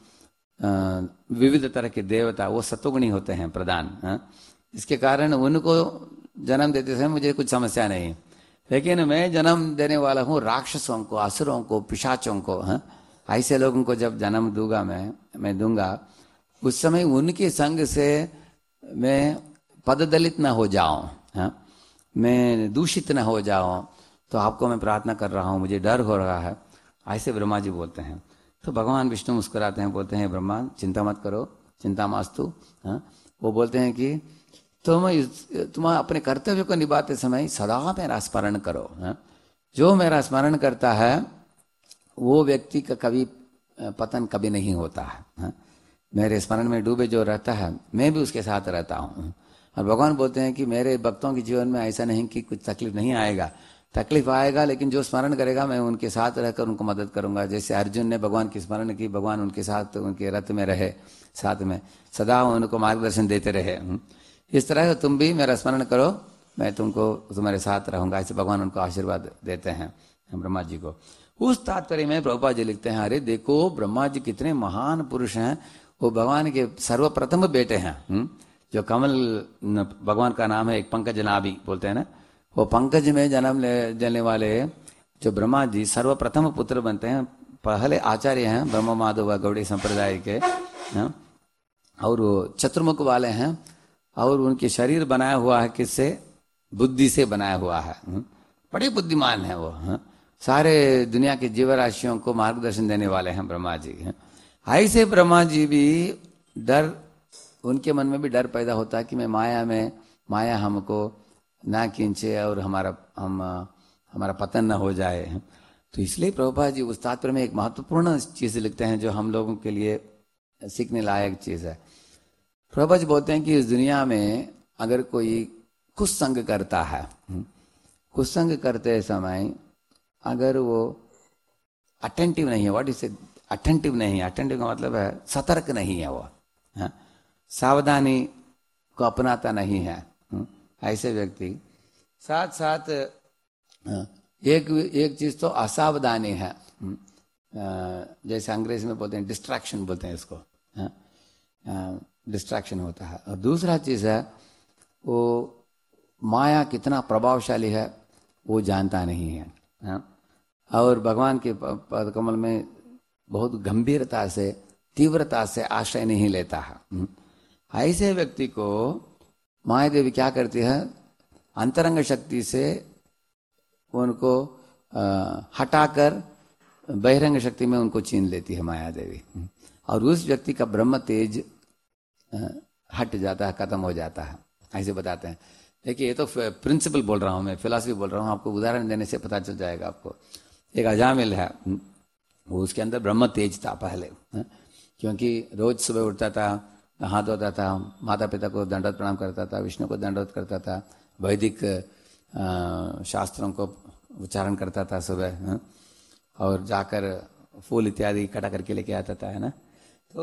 विविध तरह के देवता, वो सत्वगुणी होते हैं प्रधान। हा? इसके कारण उनको जन्म देते समय मुझे कुछ समस्या नहीं, लेकिन मैं जन्म देने वाला हूँ राक्षसों को, असुरों को, पिशाचों को। हा? ऐसे लोगों को जब जन्म दूंगा मैं मैं दूंगा, उस समय उनके संग से मैं पददलित न हो जाऊं, हाँ? मैं दूषित न हो जाऊं, तो आपको मैं प्रार्थना कर रहा हूं, मुझे डर हो रहा है, ऐसे ब्रह्मा जी बोलते हैं। तो भगवान विष्णु मुस्कुराते हैं, बोलते हैं ब्रह्मा चिंता मत करो, चिंता मास्तु। हाँ? वो बोलते हैं कि तुम तुम अपने कर्तव्य को निभाते समय सदा मेरा स्मरण करो। हाँ? जो मेरा स्मरण करता है वो व्यक्ति का कभी पतन कभी नहीं होता है। हा? मेरे स्मरण में डूबे जो रहता है, मैं भी उसके साथ रहता हूँ। और भगवान बोलते हैं कि मेरे भक्तों के जीवन में ऐसा नहीं कि कुछ तकलीफ नहीं आएगा, तकलीफ आएगा, लेकिन जो स्मरण करेगा मैं उनके साथ रहकर उनको मदद करूंगा। जैसे अर्जुन ने भगवान की स्मरण की, भगवान उनके साथ उनके रथ में रहे, साथ में सदा उनको मार्गदर्शन देते रहे। इस तरह तुम भी मेरा स्मरण करो, मैं तुमको तुम्हारे साथ रहूंगा, ऐसे भगवान उनको आशीर्वाद देते हैं ब्रह्मा जी को। उस तात्पर्य में प्रभुपाद जी लिखते हैं, अरे देखो ब्रह्मा जी कितने महान पुरुष हैं, वो भगवान के सर्वप्रथम बेटे हैं। जो कमल भगवान का नाम है, एक पंकज नाभि बोलते हैं ना, वो पंकज में जन्म लेने वाले जो ब्रह्मा जी सर्वप्रथम पुत्र बनते हैं, पहले आचार्य हैं ब्रह्म माधव गौड़ी संप्रदाय के, और वो चतुर्मुख वाले हैं, और उनके शरीर बनाया हुआ है किससे? बुद्धि से बनाया हुआ है। बड़े बुद्धिमान है वो, है? सारे दुनिया के जीवराशियों को मार्गदर्शन देने वाले हैं ब्रह्मा जी। ऐसे ब्रह्मा जी भी डर, उनके मन में भी डर पैदा होता है कि मैं माया में, माया हमको ना खींचे और हमारा हम हमारा पतन न हो जाए। तो इसलिए प्रभुपाद जी उस तात्पर्य में एक महत्वपूर्ण चीज लिखते हैं जो हम लोगों के लिए सीखने लायक चीज है। प्रभुपाद जी बोलते हैं कि इस दुनिया में अगर कोई कुसंग करता है, कुसंग करते समय अगर वो अटेंटिव नहीं है, व्हाट इज अटेंटिव नहीं है, अटेंटिव का मतलब है सतर्क नहीं है, वो है? सावधानी को अपनाता नहीं है, ऐसे व्यक्ति साथ साथ एक एक चीज तो असावधानी है, जैसे अंग्रेजी में बोलते हैं डिस्ट्रैक्शन बोलते हैं इसको, डिस्ट्रैक्शन होता है। और दूसरा चीज है वो माया कितना प्रभावशाली है वो जानता नहीं है, है? और भगवान के पद कमल में बहुत गंभीरता से, तीव्रता से आश्रय नहीं लेता है। ऐसे व्यक्ति को माया देवी क्या करती है? अंतरंग शक्ति से उनको हटाकर बहिरंग शक्ति में उनको छीन लेती है माया देवी, और उस व्यक्ति का ब्रह्म तेज हट जाता है, खत्म हो जाता है, ऐसे बताते हैं। देखिए ये तो प्रिंसिपल बोल रहा हूँ मैं, फिलॉसफी बोल रहा हूँ, आपको उदाहरण देने से पता चल जाएगा आपको। एक अजामिल है, वो उसके अंदर ब्रह्म तेज था पहले, है? क्योंकि रोज सुबह उठता था, हाथ धोता था, माता पिता को दंडवत प्रणाम करता था, विष्णु को दंडवत करता था, वैदिक शास्त्रों को उच्चारण करता था सुबह, है? और जाकर फूल इत्यादि इकट्ठा करके लेके आता था, है ना। तो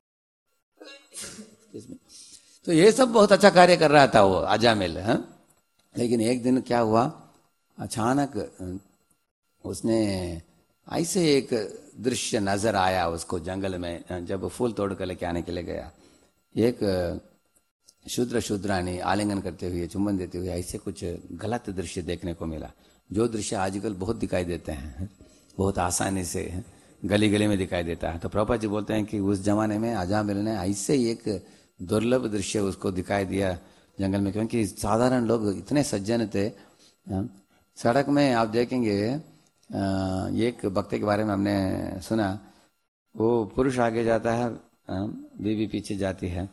तो ये सब बहुत अच्छा कार्य कर रहा था वो अजामिल, है? लेकिन एक दिन क्या हुआ, अचानक उसने ऐसे एक दृश्य नजर आया उसको जंगल में, जब फूल तोड़ कर लेके आने के लिए गया। एक शूद्र शूद्रानी आलिंगन करते हुए, चुंबन देते हुए, ऐसे कुछ गलत दृश्य देखने को मिला, जो दृश्य आजकल बहुत दिखाई देते हैं, बहुत आसानी से गली गली में दिखाई देता है। तो प्रभुपाद जी बोलते हैं कि उस जमाने में अजामिल ने ऐसे एक दुर्लभ दृश्य उसको दिखाई दिया जंगल में, क्योंकि साधारण लोग इतने सज्जन थे। सड़क में आप देखेंगे, एक भक्त के बारे में हमने सुना, वो पुरुष आगे जाता है, बीवी पीछे जाती है,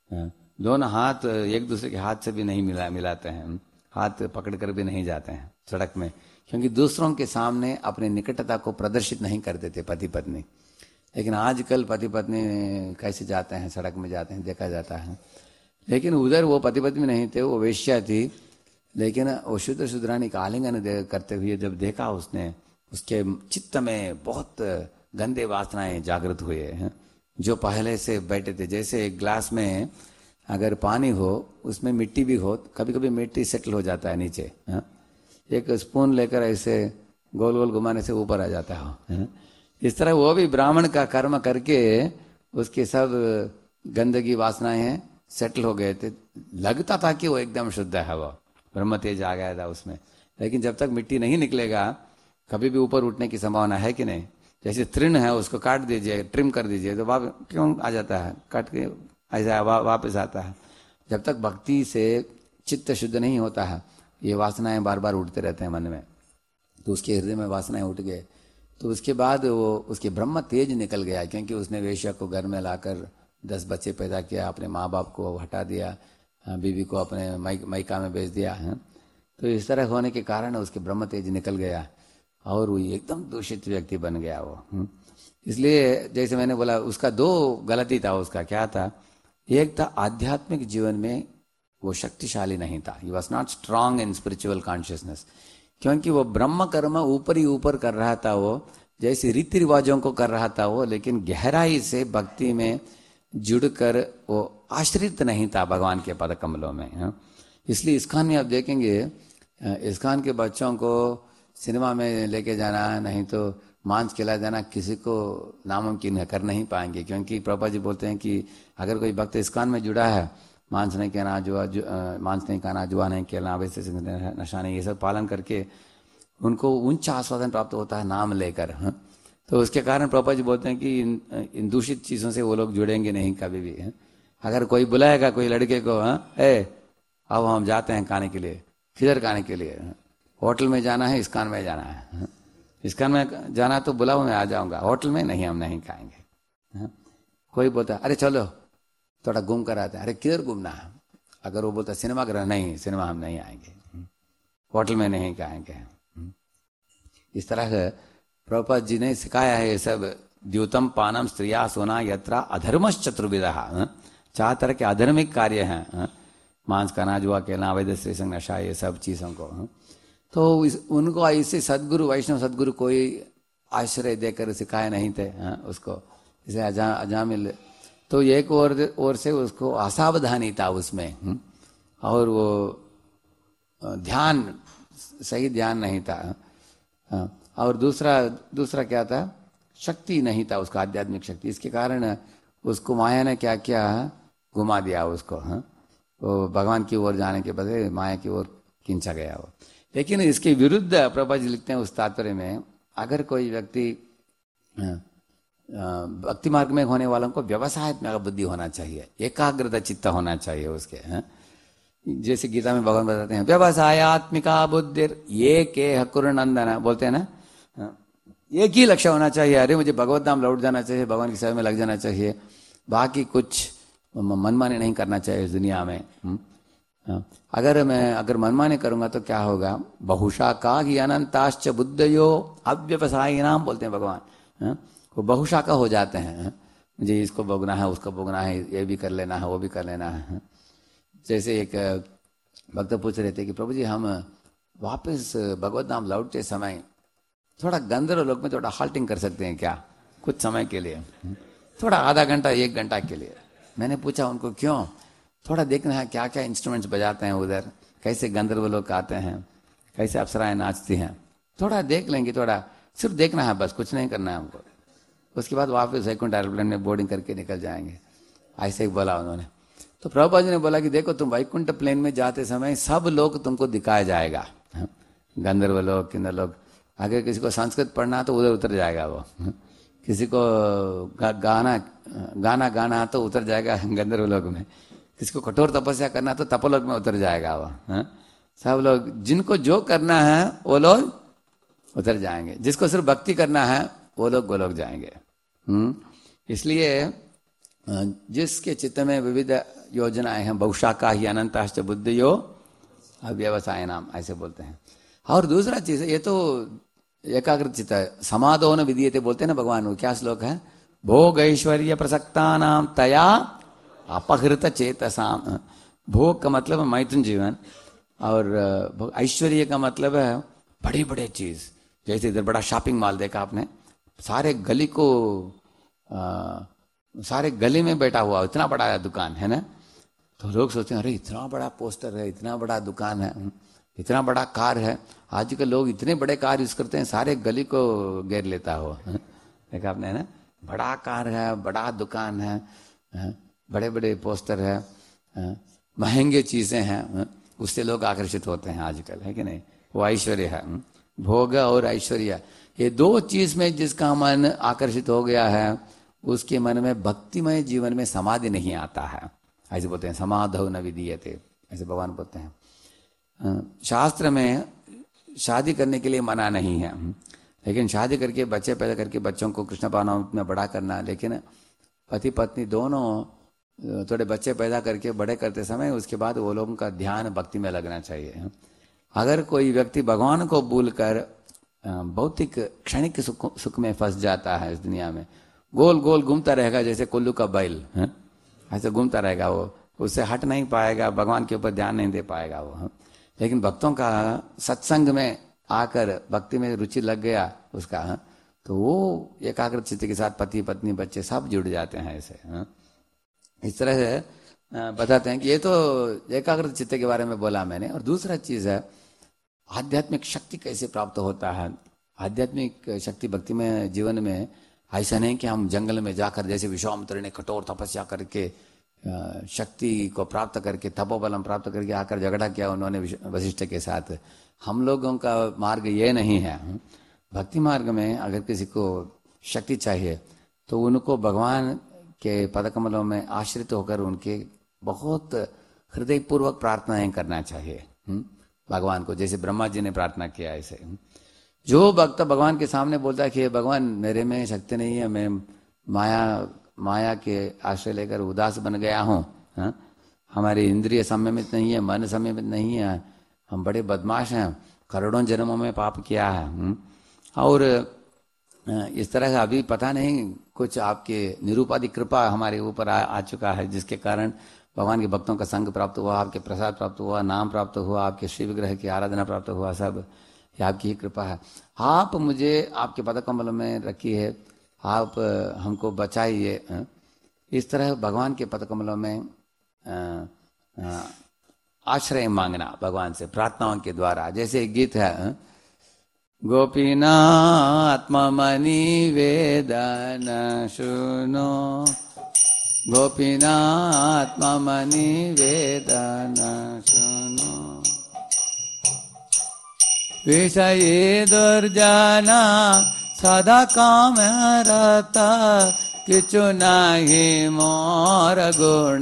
दोनों हाथ एक दूसरे के हाथ से भी नहीं मिला मिलाते हैं, हाथ पकड़ कर भी नहीं जाते हैं सड़क में, क्योंकि दूसरों के सामने अपनी निकटता को प्रदर्शित नहीं कर देते पति पत्नी। लेकिन आजकल पति पत्नी कैसे जाते हैं, सड़क में जाते हैं, देखा जाता है। लेकिन उधर वो पति पत्नी नहीं थे, वो वेश्या थी। लेकिन वो शुद्र शुद्रानी का आलिंगन करते हुए जब देखा उसने, उसके चित्त में बहुत गंदे वासनाएं जागृत हुए हैं, जो पहले से बैठे थे। जैसे एक ग्लास में अगर पानी हो, उसमें मिट्टी भी हो, कभी कभी मिट्टी सेटल हो जाता है नीचे, है? एक स्पून लेकर ऐसे गोल गोल घुमाने से ऊपर आ जाता है। इस तरह वो भी ब्राह्मण का कर्म करके उसके सब गंदगी वासनाएं हैं सेटल हो गए थे। लगता था कि वो एकदम शुद्ध है, वो ब्रह्म तेज आ गया था उसमें। लेकिन जब तक मिट्टी नहीं निकलेगा, कभी भी ऊपर उठने की संभावना है कि नहीं। जैसे तृण है, उसको काट दीजिए, ट्रिम कर दीजिए, तो वापस क्यों आ जाता है, काट के ऐसा वा, वापस आता है। जब तक भक्ति से चित्त शुद्ध नहीं होता है, ये वासनाएं बार बार उठते रहते हैं मन में। तो उसके हृदय में वासनाएं उठ गए, तो उसके बाद वो उसके ब्रह्म तेज निकल गया, क्योंकि उसने वेश्या को घर में लाकर दस बच्चे पैदा किया, अपने माँ बाप को हटा दिया, बीवी को अपने मायका में भेज दिया है। तो इस तरह होने के कारण उसके ब्रह्म तेज निकल गया और वो एकदम दूषित व्यक्ति बन गया वो। इसलिए जैसे मैंने बोला, उसका दो गलती था। उसका क्या था, एक था आध्यात्मिक जीवन में वो शक्तिशाली नहीं था, he was not strong in spiritual consciousness, क्योंकि वो ब्रह्म कर्म ऊपर ही ऊपर कर रहा था, वो जैसे रीति रिवाजों को कर रहा था वो, लेकिन गहराई से भक्ति में जुड़कर वो आश्रित नहीं था भगवान के पद कमलों में, है? इसलिए इस्कॉन में आप देखेंगे, इस्कॉन के बच्चों को सिनेमा में लेके जाना, नहीं तो मांस खिला देना, किसी को नामुमकिन कर नहीं पाएंगे। क्योंकि प्रभुपाद जी बोलते हैं कि अगर कोई भक्त इस्कॉन में जुड़ा है, मांस नहीं खाना, जुआ जु, मांस नहीं खाना, जुआ नहीं खेलना, वैसे नशा नहीं, ये सब पालन करके उनको उच्च आस्वादन प्राप्त होता है नाम लेकर, है? तो उसके कारण प्रभुपाद जी बोलते हैं कि इन, इन दूषित चीजों से वो लोग जुड़ेंगे नहीं कभी भी, है? अगर कोई बुलाएगा कोई लड़के को, हाँ ए अब हम जाते हैं खाने के लिए, किधर खाने के लिए, होटल में जाना है, इस्कॉन में जाना है, इस्कॉन में जाना तो बुलाओ, मैं आ जाऊंगा, होटल में नहीं, हम नहीं खाएंगे, है? कोई बोलता अरे चलो थोड़ा घूम कर आते हैं, अरे किधर घूमना है, अगर वो बोलता सिनेमा घर, नहीं सिनेमा हम नहीं आएंगे, होटल में नहीं खाएंगे। इस तरह प्रभुपाद जी ने सिखाया है ये सब। द्यूतम पानम स्त्रिया सोना यत्रा अधर्मश चतुर्विधा, चार तरह के अधर्मिक कार्य हैं, मांस खाना, जुआ खेलना, अवैध स्त्री संग, नशा, ये सब चीजों को। तो इस, उनको ऐसे सदगुरु, वैष्णव सदगुरु कोई आश्रय देकर सिखाए नहीं थे, हाँ, उसको। इसे अजा अजामिल तो एक और ओर से उसको असावधानी था उसमें, और वो ध्यान, सही ध्यान नहीं था, और दूसरा दूसरा क्या था, शक्ति नहीं था उसका, आध्यात्मिक शक्ति। इसके कारण उसको माया ने क्या किया, घुमा दिया उसको, हाँ, वो भगवान की ओर जाने के बदले माया की ओर खींचा गया वो। लेकिन इसके विरुद्ध प्रभुपाद जी लिखते हैं उस तात्पर्य में, अगर कोई व्यक्ति भक्ति मार्ग में होने वालों को व्यवसायत्मक बुद्धि होना चाहिए, एकाग्रता चित्त होना चाहिए उसके, है? जैसे गीता में भगवान बताते हैं, व्यवसायत्मिका बुद्धि ये के हकुरनंदन, बोलते हैं ना, एक ही लक्ष्य होना चाहिए, अरे मुझे भगवत धाम लौट जाना चाहिए, भगवान की सेवा में लग जाना चाहिए, बाकी कुछ मनमानी नहीं करना चाहिए इस दुनिया में। अगर मैं अगर मनमानी करूंगा तो क्या होगा? बहुशा का ही अनंताश्च बुद्धयो अव्यवसायी नाम बोलते हैं भगवान। वो बहुशाखा हो जाते हैं, मुझे इसको भोगना है, उसको भोगना है, ये भी कर लेना है, वो भी कर लेना है। जैसे एक भक्त पूछ रहे थे कि प्रभु जी हम वापस भगवत नाम लौटते समय थोड़ा गंधर्व लोक में थोड़ा हाल्टिंग कर सकते हैं क्या, कुछ समय के लिए, थोड़ा आधा घंटा एक घंटा के लिए? मैंने पूछा उनको क्यों? थोड़ा देखना है क्या क्या इंस्ट्रूमेंट्स बजाते हैं उधर, कैसे गंधर्व लोग आते हैं, कैसे अप्सराएं नाचती हैं, थोड़ा देख लेंगे, थोड़ा सिर्फ देखना है बस, कुछ नहीं करना है हमको। उसके बाद वापस वैकुंठ एयरप्लेन में बोर्डिंग करके निकल जाएंगे, ऐसे ही बोला उन्होंने। तो प्रभुपाद जी ने बोला कि देखो तुम वैकुंठ प्लेन में जाते समय सब लोग तुमको दिखाया जाएगा, गंधर्व लोग, किन्नर लोग। अगर किसी को संस्कृत पढ़ना तो उधर उतर जाएगा वो, किसी को गा, गाना गाना गाना तो उतर जाएगा गंधर्व लोक में, किसी को कठोर तपस्या करना तो तपोलोक में उतर जाएगा वो। सब लोग जिनको जो करना है वो लोग उतर जाएंगे, जिसको सिर्फ भक्ति करना है वो लोग गोलोक जाएंगे। हम्म इसलिए जिसके चित्त में विविध योजनाएं हैं, बहुशाखा ही अनंताश्च बुद्धयो अव्यवसाय नाम, ऐसे बोलते हैं। और दूसरा चीज है, ये तो एकाग्र चित्त है, समाधो न विधीयते बोलते हैं ना भगवान। वो क्या श्लोक है? भोग ऐश्वर्य प्रसक्ता नाम तया अपहृत चेतसाम। भोग का मतलब है मैथुन जीवन, और ऐश्वर्य का मतलब है बड़े बड़े चीज। जैसे इधर बड़ा शॉपिंग मॉल देखा आपने, सारे गली को आ, सारे गली में बैठा हुआ इतना बड़ा दुकान है ना, तो लोग सोचते हैं अरे इतना बड़ा पोस्टर है, इतना बड़ा दुकान है, इतना बड़ा कार है। आजकल लोग इतने बड़े कार यूज करते हैं, सारे गली को घेर लेता हो। देखा आपने ना, बड़ा कार है, बड़ा दुकान है, बड़े बड़े पोस्टर है, महंगे चीजें हैं, उससे लोग आकर्षित होते हैं आजकल, है कि नहीं? वो ऐश्वर्य है, भोग और ऐश्वर्य, ये दो चीज में जिसका मन आकर्षित हो गया है उसके मन में भक्तिमय जीवन में समाधि नहीं आता है। ऐसे बोलते हैं समाधौ न विधीयते, ऐसे भगवान बोलते हैं। शास्त्र में शादी करने के लिए मना नहीं है, लेकिन शादी करके बच्चे पैदा करके बच्चों को कृष्ण भावना में बड़ा करना, लेकिन पति पत्नी दोनों थोड़े बच्चे पैदा करके बड़े करते समय उसके बाद वो लोगों का ध्यान भक्ति में लगना चाहिए। अगर कोई व्यक्ति भगवान को भूलकर भौतिक क्षणिक सुख, सुख में फंस जाता है इस दुनिया में, गोल गोल घूमता रहेगा जैसे कोल्लू का बैल, ऐसे घूमता रहेगा, वो उससे हट नहीं पाएगा, भगवान के ऊपर ध्यान नहीं दे पाएगा वो। लेकिन भक्तों का सत्संग में आकर भक्ति में रुचि लग गया उसका, तो वो एकाग्र चित्त के साथ पति पत्नी बच्चे सब जुड़ जाते हैं ऐसे। इस तरह से बताते हैं कि ये तो एकाग्र चित्त के बारे में बोला मैंने। और दूसरा चीज है आध्यात्मिक शक्ति कैसे प्राप्त होता है। आध्यात्मिक शक्ति भक्ति में जीवन में ऐसा नहीं कि हम जंगल में जाकर जैसे विश्वामित्र ने कठोर तपस्या करके शक्ति को प्राप्त करके तपोबलम प्राप्त करके आकर झगड़ा किया उन्होंने वशिष्ठ के साथ। हम लोगों का मार्ग ये नहीं है। भक्ति मार्ग में अगर किसी को शक्ति चाहिए तो उनको भगवान के पदकमलों में आश्रित होकर उनके बहुत हृदय पूर्वक प्रार्थनाएं करना चाहिए भगवान को, जैसे ब्रह्मा जी ने प्रार्थना किया। ऐसे जो भक्त भगवान के सामने बोलता है कि भगवान मेरे में शक्ति नहीं है, मैं माया माया के आश्रय लेकर उदास बन गया हूँ, हमारी इंद्रिय संयमित नहीं है, मन संयमित नहीं है, हम बड़े बदमाश हैं, करोड़ों जन्मों में पाप किया है, और इस तरह से अभी पता नहीं कुछ आपके निरूपाधिक कृपा हमारे ऊपर आ, आ चुका है, जिसके कारण भगवान के भक्तों का संग प्राप्त हुआ, आपके प्रसाद प्राप्त हुआ, नाम प्राप्त हुआ, आपके श्री विग्रह की आराधना प्राप्त हुआ, सब ये आपकी ही कृपा है। आप मुझे आपके पद कमल में रखी है, आप हमको बचाइए। इस तरह भगवान के पद कमलों में आश्रय मांगना भगवान से प्रार्थनाओं के द्वारा। जैसे एक गीत है, गोपीनात्मनि वेदन सुनो, गोपीनात्मनि वेदन सुनो, विषये दुर्जना सदा काम रता, किचु नाही मोर गुण।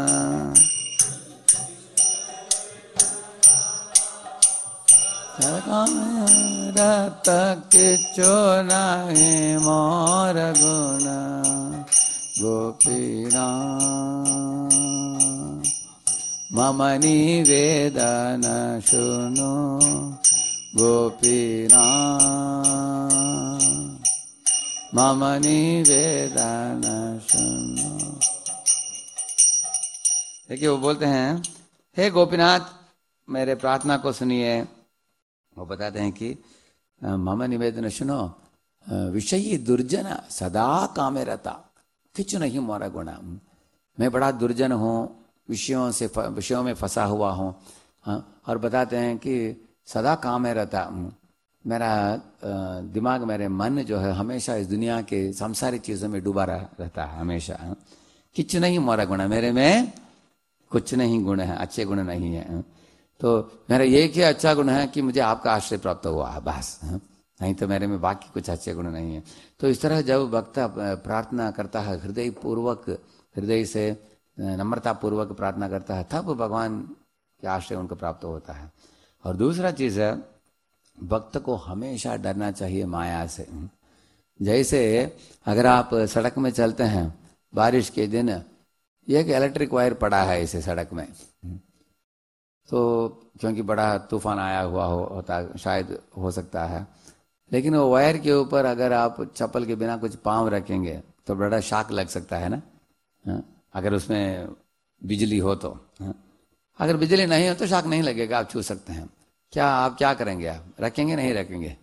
सदा काम रता किचु नाही मोर गुण। गोपीना मम निवेदन शृणु गोपीनाथ, मम निवेदन शृणु। देखिए वो बोलते हैं, हे गोपीनाथ मेरे प्रार्थना को सुनिए। वो बताते हैं कि मम निवेदन सुनो, विषयी दुर्जन सदा कामे रहता, किचु नहीं मोरा गुणा। मैं बड़ा दुर्जन हूँ, विषयों से विषयों में फंसा हुआ हूँ। और बताते हैं कि सदा काम में रहता हूँ, मेरा दिमाग, मेरे मन जो है हमेशा इस दुनिया के सांसारिक चीज़ों में डूबा रहता है हमेशा। किचु नहीं मोरा गुणा, मेरे में कुछ नहीं गुण है, अच्छे गुण नहीं है। तो मेरा एक ही अच्छा गुण है कि मुझे आपका आश्रय प्राप्त हुआ है बस, नहीं तो मेरे में बाकी कुछ अच्छे गुण नहीं है। तो इस तरह जब भक्त प्रार्थना करता है, हृदय पूर्वक, हृदय से नम्रता पूर्वक प्रार्थना करता है, तब भगवान के आश्रय उनको प्राप्त होता है। और दूसरा चीज है, भक्त को हमेशा डरना चाहिए माया से। जैसे अगर आप सड़क में चलते हैं बारिश के दिन, एक इलेक्ट्रिक वायर पड़ा है इसे सड़क में, तो क्योंकि बड़ा तूफान आया हुआ हो होता शायद हो सकता है, लेकिन वो वायर के ऊपर अगर आप चप्पल के बिना कुछ पांव रखेंगे तो बड़ा शॉक लग सकता है ना। अगर उसमें बिजली हो तो, अगर बिजली नहीं हो तो शॉक नहीं लगेगा, आप छू सकते हैं। क्या आप क्या करेंगे, आप रखेंगे नहीं रखेंगे?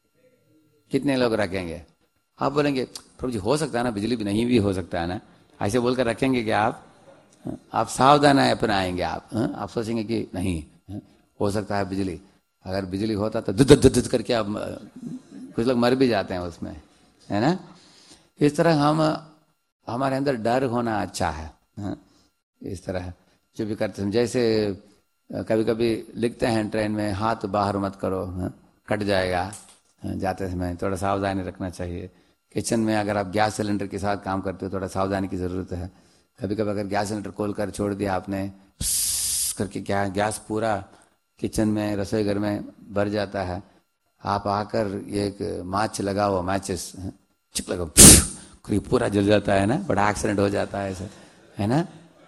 कितने लोग रखेंगे? आप बोलेंगे प्रभु जी हो सकता है ना, बिजली भी नहीं भी हो सकता है ना, ऐसे बोलकर रखेंगे क्या आप? आप सावधान अपनाएंगे आप, आप सोचेंगे कि नहीं हो सकता है बिजली, अगर बिजली होता तो दुद दुद करके आप, कुछ लोग मर भी जाते हैं उसमें, है ना। इस तरह हम, हमारे अंदर डर होना अच्छा है। इस तरह जो भी करते हैं, जैसे कभी कभी लिखते हैं ट्रेन में, हाथ बाहर मत करो, कट जाएगा, जाते समय थोड़ा सावधानी रखना चाहिए। किचन में अगर आप गैस सिलेंडर के साथ काम करते हो, थोड़ा सावधानी की जरूरत है। कभी कभी अगर गैस सिलेंडर खोल कर छोड़ दिया आपने करके, क्या गैस पूरा किचन में, रसोई घर में भर जाता है, आप आकर एक माच लगाओ, मैचेस चिप लगाओ, पूरा जल जाता है ना, बड़ा एक्सीडेंट हो जाता है ऐसे, है ना।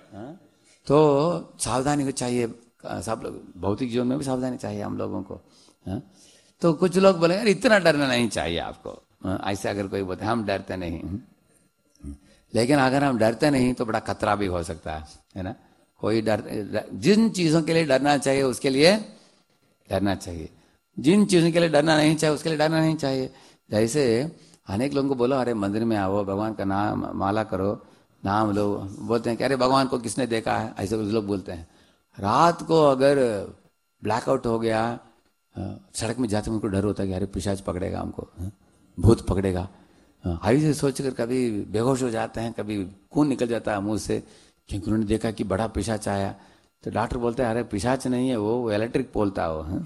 तो सावधानी को चाहिए, सब लोग भौतिक जीवन में भी सावधानी चाहिए हम लोगों को। हा? तो कुछ लोग बोले यार इतना डरना नहीं चाहिए आपको, ऐसे अगर कोई बोलते हम डरते नहीं, लेकिन अगर हम डरते नहीं तो बड़ा खतरा भी हो सकता है, है ना। कोई डर, जिन चीजों के लिए डरना चाहिए उसके लिए डरना चाहिए, जिन चीजों के लिए डरना नहीं चाहिए उसके लिए डरना नहीं चाहिए। जैसे अनेक लोगों को बोलो अरे मंदिर में आओ, भगवान का नाम माला करो, नाम लो, बोलते हैं कि अरे भगवान को किसने देखा है, ऐसे लोग बोलते हैं। रात को अगर ब्लैकआउट हो गया, सड़क में जाते उनको डर होता है कि अरे पिशाच पकड़ेगा हमको, भूत पकड़ेगा, ऐसे सोचकर कभी बेहोश हो जाते हैं, कभी खून निकल जाता है मुंह से, क्योंकि उन्होंने देखा कि बड़ा पिशाच आया। तो डॉक्टर बोलते हैं अरे पिशाच नहीं है वो, वो इलेक्ट्रिक बोलता है वो। है?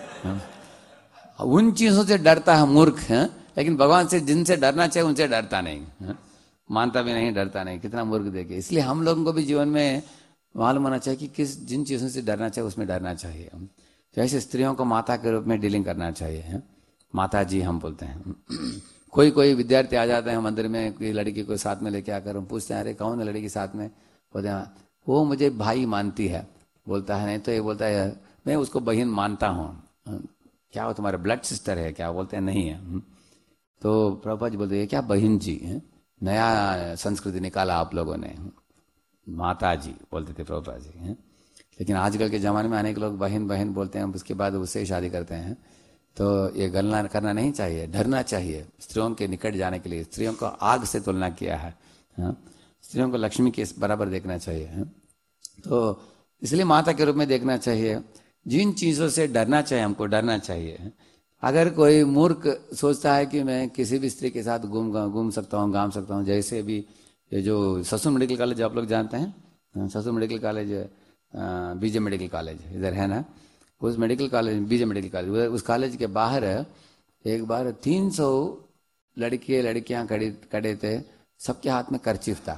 है? उन चीजों से डरता है मूर्ख, है? लेकिन भगवान से जिनसे डरना चाहिए उनसे डरता नहीं, है? मानता भी नहीं, डरता नहीं, कितना मूर्ख देखे। इसलिए हम लोगों को भी जीवन में मालूम होना चाहिए कि किस जिन चीजों से डरना चाहिए उसमें डरना चाहिए। जैसे स्त्रियों को माता के रूप में डीलिंग करना चाहिए, है? माता जी हम बोलते हैं। कोई कोई विद्यार्थी आ जाते हैं मंदिर में, कोई लड़की को साथ में लेके आकर हम पूछते हैं अरे कौन है लड़की साथ में, बोलते हैं वो मुझे भाई मानती है, बोलता है। नहीं तो ये बोलता है मैं उसको बहन मानता हूँ। क्या वो तुम्हारे ब्लड सिस्टर है क्या? बोलते हैं नहीं है। तो प्रभुपाद जी बोलते हैं क्या बहन जी है, नया संस्कृति निकाला आप लोगों ने, माता जी बोलते थे प्रभुपाद जी, हैं। लेकिन आजकल के जमाने में अनेक लोग बहन बहन बोलते हैं, उसके बाद उससे ही शादी करते हैं। तो ये गलना करना नहीं चाहिए, डरना चाहिए स्त्रियों के निकट जाने के लिए। स्त्रियों को आग से तुलना किया है, हा? स्त्रियों को लक्ष्मी के बराबर देखना चाहिए, है? तो इसलिए माता के रूप में देखना चाहिए। जिन चीजों से डरना चाहिए हमको डरना चाहिए। अगर कोई मूर्ख सोचता है कि मैं किसी भी स्त्री के साथ घूम घूम सकता हूँ, गाम सकता हूँ, जैसे भी ये जो ससुर मेडिकल कॉलेज आप लोग जानते हैं, ससुर medical college, BJ medical college इधर है ना, उस medical college, BJ medical college, उस कॉलेज के बाहर एक बार तीन सौ लड़के लड़कियां खड़े खड़े थे, सबके हाथ में कर्चीफ था,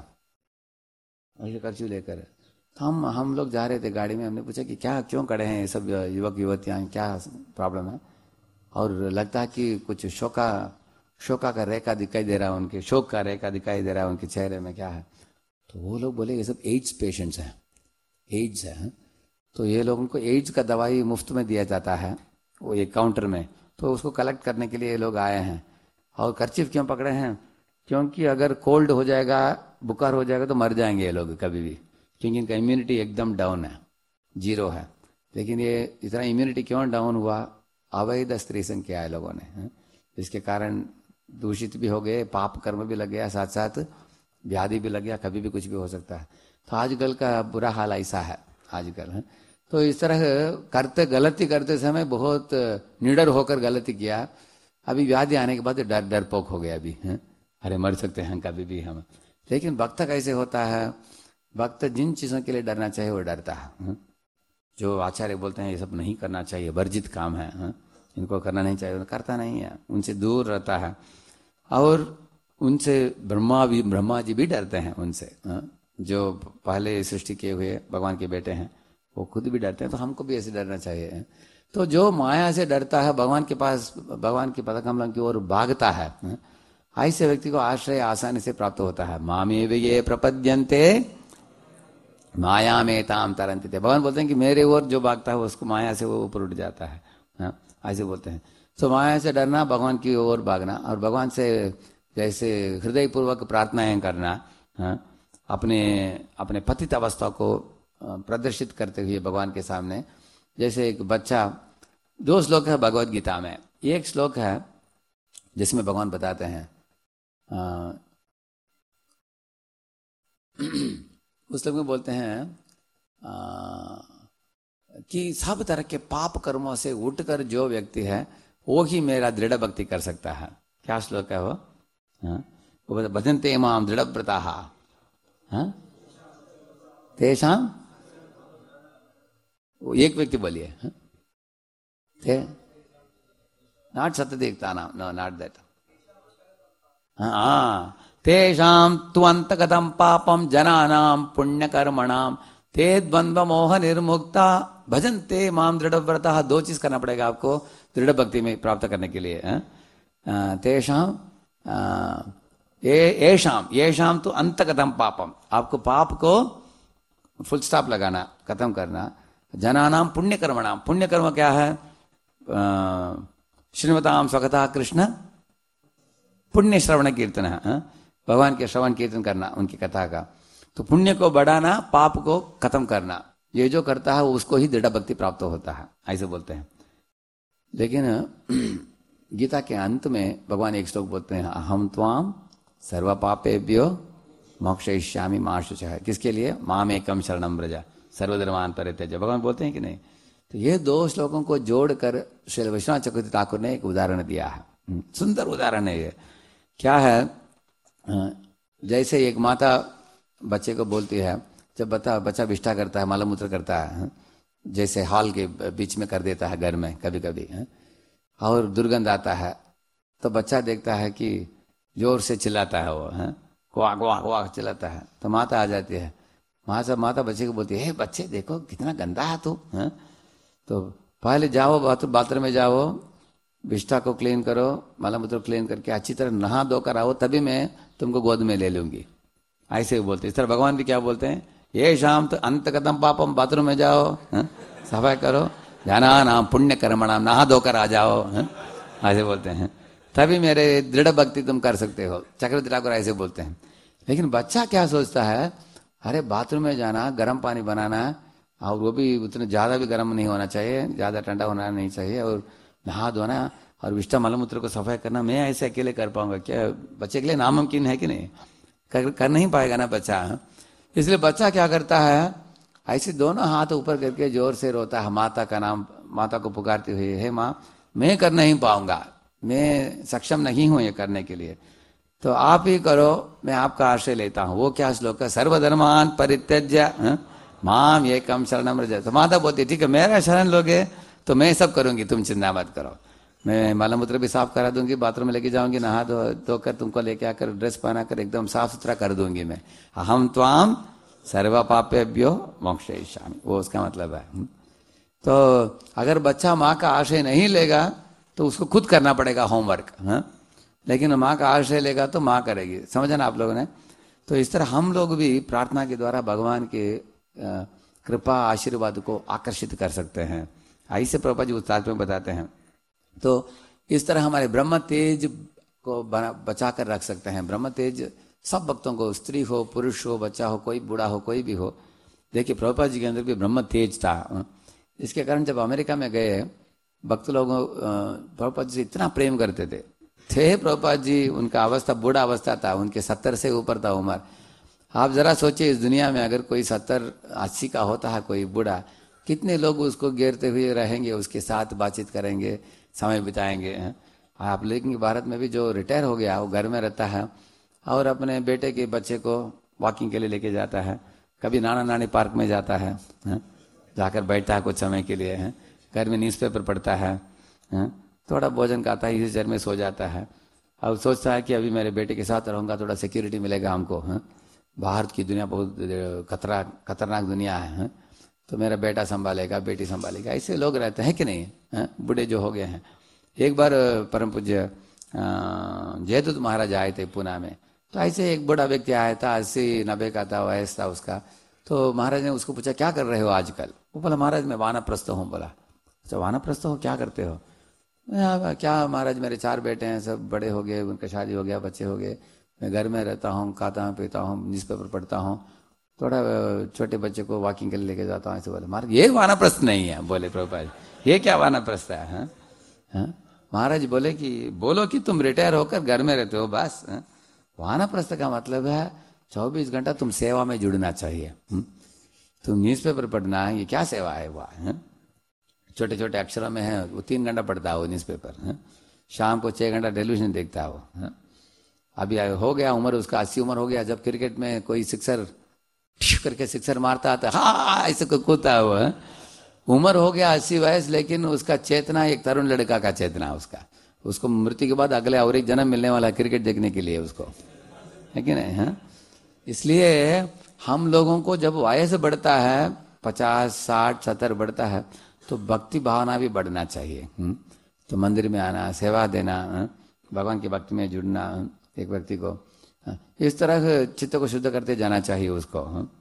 ऐसे कर्चीफ लेकर। हम हम लोग जा रहे थे गाड़ी में, हमने पूछा कि क्या क्यों खड़े हैं ये सब युवक युवतियां, क्या प्रॉब्लम है? और लगता है कि कुछ शोका शोका का रेखा दिखाई दे रहा है उनके, शोक का रेखा दिखाई दे रहा है उनके चेहरे में, क्या है? तो वो लोग बोले ये सब एड्स पेशेंट्स हैं, एड्स है। तो ये लोगों को एड्स का दवाई मुफ्त में दिया जाता है वो एक काउंटर में, तो उसको कलेक्ट करने के लिए ये लोग आए हैं। और कर्चिफ क्यों पकड़े हैं? क्योंकि अगर कोल्ड हो जाएगा, बुखार हो जाएगा तो मर जाएंगे ये लोग कभी भी, क्योंकि इनका इम्यूनिटी एकदम डाउन है, जीरो है। लेकिन ये इतना इम्यूनिटी क्यों डाउन हुआ? अवैध स्त्री संग किया है लोगों ने, है? इसके कारण दूषित भी हो गए, पाप कर्म भी लग गया, साथ साथ व्याधि भी लग गया, कभी भी कुछ भी हो सकता है। तो आजकल का बुरा हाल ऐसा है आजकल, है? तो इस तरह करते गलती करते समय बहुत निडर होकर गलती किया, अभी व्याधि आने के बाद डर डरपोक हो गया अभी, है? अरे मर सकते हैं कभी भी हम। लेकिन भक्त कैसे होता है? भक्त जिन चीजों के लिए डरना चाहिए वो डरता है, है? जो आचार्य बोलते हैं ये सब नहीं करना चाहिए, वर्जित काम है, है? इनको करना नहीं चाहिए, करता नहीं है, उनसे दूर रहता है। और उनसे ब्रह्मा भी ब्रह्मा जी भी डरते हैं उनसे, है? जो पहले सृष्टि किए हुए भगवान के बेटे हैं वो खुद भी डरते हैं, तो हमको भी ऐसे डरना चाहिए। तो जो माया से डरता है भगवान के पास, भगवान के पदकमल की ओर भागता है, ऐसे व्यक्ति को आश्रय आसानी से प्राप्त होता है। मामे वे ये प्रपद्यन्ते माया में ताम तरंती थे। भगवान बोलते हैं कि मेरे ओर जो भागता है उसको माया से वो ऊपर उठ जाता है, ऐसे बोलते हैं। तो माया से डरना, भगवान की ओर भागना, और भगवान से जैसे हृदय पूर्वक प्रार्थनाएं करना, हा? अपने अपने पतित अवस्था को प्रदर्शित करते हुए भगवान के सामने। जैसे एक बच्चा, दो श्लोक है भगवत गीता में, एक श्लोक है जिसमें भगवान बताते हैं आ, उस श्लोक में बोलते हैं आ, कि सब तरह के पाप कर्मों से उठकर जो व्यक्ति है वो ही मेरा दृढ़ भक्ति कर सकता है। क्या श्लोक है वो? हाँ? वो भजन्ते माम दृढ़ व्रताः, हाँ? तेषाम, एक व्यक्ति बोलिए, हाँ? थे नॉट सत्यदेवता नाम, नो नॉट दैट, हाँ। तेषाम त्वंतगतम पापम जनानाम पुण्यकर्मणाम ते द्वंद्व मोह निर्मुक्ता भजन्ते माम दृढ़ व्रता। दो चीज करना पड़ेगा आपको दृढ़ भक्ति में प्राप्त करने के लिए, है? तेषाम ये शाम ये शाम तो अंतगतम पापम, आपको पाप को फुल स्टॉप लगाना, खत्म करना। जनानाम पुण्य कर्मणाम, पुण्य कर्म क्या है? श्रीमताम स्वगता कृष्ण पुण्य श्रवण कीर्तन है, भगवान के श्रवण कीर्तन करना, उनकी कथा का। तो पुण्य को बढ़ाना, पाप को खत्म करना, ये जो करता है उसको ही दृढ़ भक्ति प्राप्त होता है, ऐसे बोलते हैं। लेकिन गीता के अंत में भगवान एक श्लोक बोलते हैं, अहम त्वाम सर्व पापेभ्यो मोक्षयिष्यामि मा शुचः। किसके लिए? माम एकम शरणम व्रज सर्वधर्मान् परित्यज्य। भगवान बोलते हैं कि नहीं? तो ये दो श्लोकों को जोड़कर श्री विश्वनाथ चक्रवर्ती ठाकुर ने एक उदाहरण दिया है, सुंदर उदाहरण है ये। क्या है? जैसे एक माता बच्चे को बोलती है, जब बता बच्चा विष्ठा करता है, मलमूत्र करता है, जैसे हॉल के बीच में कर देता है घर में कभी कभी, है? और दुर्गंध आता है, तो बच्चा देखता है कि जोर से चिल्लाता है वो, है? क्वाक क्वाक क्वाक चिल्लाता है, तो माता आ जाती है। माँ सब माता बच्चे को बोलती है, हे बच्चे देखो कितना गंदा है तू, है? तो पहले जाओ बाथरूम में जाओ, विष्ठा को क्लीन करो, मलमूत्र क्लीन करके अच्छी तरह नहा धोकर आओ, तभी मैं तुमको गोद में ले लूंगी, ऐसे बोलते। इस तरह भगवान भी क्या बोलते हैं, ये शाम तो अंत कदम पापम, बाथरूम में जाओ, सफाई करो, जाना नाम पुण्य कर्मणाम, नहा धोकर आ जाओ, ऐसे बोलते हैं, तभी मेरे दृढ़ भक्ति तुम कर सकते हो। चक्रवर्ती ठाकुर ऐसे बोलते हैं। लेकिन बच्चा क्या सोचता है, अरे बाथरूम में जाना, गर्म पानी बनाना, और वो भी उतना ज्यादा भी गर्म नहीं होना चाहिए, ज्यादा ठंडा होना नहीं चाहिए, और नहा धोना और विष्ठा मलमूत्र को सफाई करना मैं ऐसे अकेले कर पाऊंगा क्या? बच्चे के लिए नामुमकिन है कि नहीं? कर, कर नहीं पाएगा ना बच्चा। इसलिए बच्चा क्या करता है, ऐसे दोनों हाथ ऊपर करके जोर से रोता है, माता का नाम, माता को पुकारते हुए, हे माँ मैं कर नहीं पाऊंगा, मैं सक्षम नहीं हूं ये करने के लिए, तो आप ही करो, मैं आपका आश्रय लेता हूं। वो क्या श्लोक है, सर्वधर्मान परित्यज्य माम एकम शरणम व्रज। तो माता बोलती ठीक है, मेरा शरण लोगे तो मैं सब करूंगी, तुम चिंता मत करो, मैं मलमूत्र भी साफ करा दूंगी, बाथरूम में लेके जाऊंगी, नहा धो धोकर तुमको लेके आकर ड्रेस पहना कर एकदम साफ सुथरा कर दूंगी मैं। अहम त्वाम सर्व पापेभ्यो मोक्षयिष्यामि, वो उसका मतलब है। तो अगर बच्चा माँ का आश्रय नहीं लेगा तो उसको खुद करना पड़ेगा होमवर्क, हाँ? लेकिन माँ का आश्रय लेगा तो माँ करेगी, समझा ना आप लोगों ने? तो इस तरह हम लोग भी प्रार्थना के द्वारा भगवान के कृपा आशीर्वाद को आकर्षित कर सकते हैं। ऐसे प्रभुपाद जी उस्ताद में बताते हैं। तो इस तरह हमारे ब्रह्म तेज को बचा कर रख सकते हैं। ब्रह्म तेज सब भक्तों को, स्त्री हो, पुरुष हो, बच्चा हो, कोई बूढ़ा हो, कोई भी हो। देखिए प्रभुपाद जी के अंदर भी ब्रह्म तेज था। इसके कारण जब अमेरिका में गए भक्त लोग प्रभुपाद जी से इतना प्रेम करते थे थे प्रभुपाद जी, उनका अवस्था बूढ़ा अवस्था था, उनके सत्तर से ऊपर था उम्र। आप जरा सोचिए इस दुनिया में अगर कोई सत्तर अस्सी का होता है कोई बूढ़ा, कितने लोग उसको घेरते हुए रहेंगे, उसके साथ बातचीत करेंगे, समय बिताएंगे। आप लेकिन भारत में भी जो रिटायर हो गया वो घर में रहता है और अपने बेटे के बच्चे को वॉकिंग के लिए लेके जाता है, कभी नाना नानी पार्क में जाता है, है? जाकर बैठता है कुछ समय के लिए, है? घर में न्यूज़पेपर पढ़ता है, है? थोड़ा भोजन खाता है, इसी चर में सो जाता है और सोचता है कि अभी मेरे बेटे के साथ रहूंगा, थोड़ा सिक्योरिटी मिलेगा हमको। है? बाहर की दुनिया बहुत खतरा खतरनाक दुनिया है, है? तो मेरा बेटा संभालेगा, बेटी संभालेगा, ऐसे लोग रहते हैं कि नहीं, है? बूढ़े जो हो गए हैं। एक बार परम पूज्य जयदूत महाराज आए थे पूना में, तो ऐसे एक बड़ा व्यक्ति आया था, अस्सी नब्बे का था, वयस था उसका। तो महाराज ने उसको पूछा क्या कर रहे हो आजकल? वो बोला महाराज मैं वानप्रस्थ हूँ। बोला अच्छा वानप्रस्थ हो, क्या करते हो? क्या महाराज मेरे चार बेटे हैं, सब बड़े हो गए, उनका शादी हो गया, बच्चे हो गए, मैं घर में रहता हूँ, खाता हूँ, पीता हूँ, न्यूज़पेपर पढ़ता हूँ, थोड़ा छोटे बच्चे को वॉकिंग के लिए लेके जाता हूँ। ऐसे बोले महाराज ये वानप्रस्थ नहीं है। बोले प्रभुपाद ये क्या वानप्रस्थ है? हा? हा? महाराज बोले कि बोलो कि तुम रिटायर होकर घर में रहते हो बस। वानप्रस्थ का मतलब है चौबीस घंटा तुम सेवा में जुड़ना चाहिए। तुम न्यूज़पेपर पढ़ना, ये क्या सेवा है? वह छोटे छोटे अक्षरों में है, वो तीन घंटा पढ़ता है वो न्यूज़पेपर, शाम को छह घंटा टेलीविजन देखता है वो। अभी हो गया उम्र उसका, अस्सी उम्र हो गया, जब क्रिकेट में कोई सिक्सर करके सिक्सर मारता आता हाँ ऐसे कूदता है वो। उम्र हो गया अस्सी वयस, लेकिन उसका चेतना एक तरुण लड़का का चेतना उसका, उसको मृत्यु के बाद अगले और एक जन्म मिलने वाला है क्रिकेट देखने के लिए उसको, है कि नहीं? है इसलिए हम लोगों को जब वयस बढ़ता है, पचास साठ सत्तर बढ़ता है, तो भक्ति भावना भी बढ़ना चाहिए। तो मंदिर में आना, सेवा देना, भगवान की भक्ति में जुड़ना एक व्यक्ति को, इस तरह चित्त को शुद्ध करते जाना चाहिए उसको।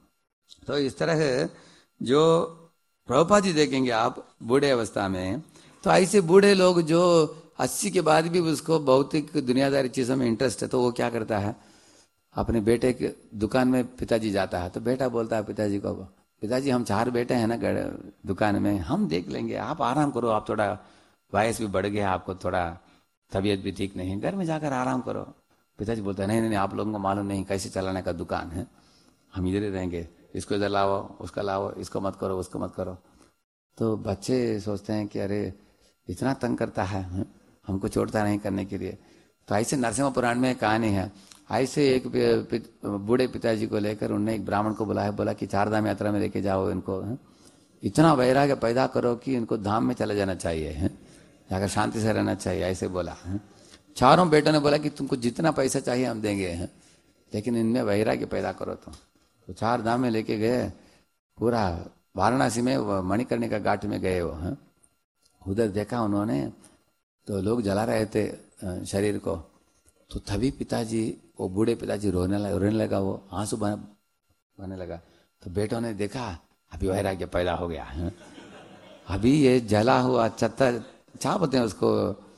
तो इस तरह जो प्रभुपाद जी देखेंगे आप बूढ़े अवस्था में, तो ऐसे बूढ़े लोग जो अस्सी के बाद भी उसको भौतिक दुनियादारी चीजों में इंटरेस्ट है, तो वो क्या करता है, अपने बेटे के दुकान में पिताजी जाता है, तो बेटा बोलता है पिताजी को, पिताजी हम चार बेटे हैं ना दुकान में, हम देख लेंगे, आप आराम करो, आप थोड़ा वयस भी बढ़ गया, आपको थोड़ा तबीयत भी ठीक नहीं है, घर में जाकर आराम करो। पिताजी बोलते हैं नहीं नहीं आप लोगों को मालूम नहीं कैसे चलाने का दुकान है, हम इधर ही रहेंगे, इसको इधर लाओ, उसका लाओ, इसको मत करो, उसको मत करो। तो बच्चे सोचते हैं कि अरे इतना तंग करता है, हमको छोड़ता नहीं करने के लिए। तो ऐसे नरसिम्हा पुराण में कहानी है, ऐसे एक बूढ़े पिताजी को लेकर उन्होंने एक ब्राह्मण को बुलाया, बोला कि चार धाम यात्रा में लेके जाओ इनको, है? इतना वैराग्य पैदा करो कि इनको धाम में चले जाना चाहिए, है? जाकर शांति से रहना चाहिए, ऐसे बोला। है? चारों बेटों ने बोला कि तुमको जितना पैसा चाहिए हम देंगे, हैं? लेकिन इनमें वैराग्य पैदा करो तुम। तो चार धाम में लेके गए, पूरा वाराणसी में मणिकर्णिका घाट में गए वो, हैं? उधर देखा उन्होंने तो लोग जला रहे थे शरीर को, तो तभी पिताजी, वो बूढ़े पिताजी रोने लगा, रोने लगा, वो आंसू बहने लगा। तो बेटों ने देखा अभी वैराग्य पैदा हो गया, है? अभी ये जला हुआ चत्ता, क्या बोलते हैं उसको,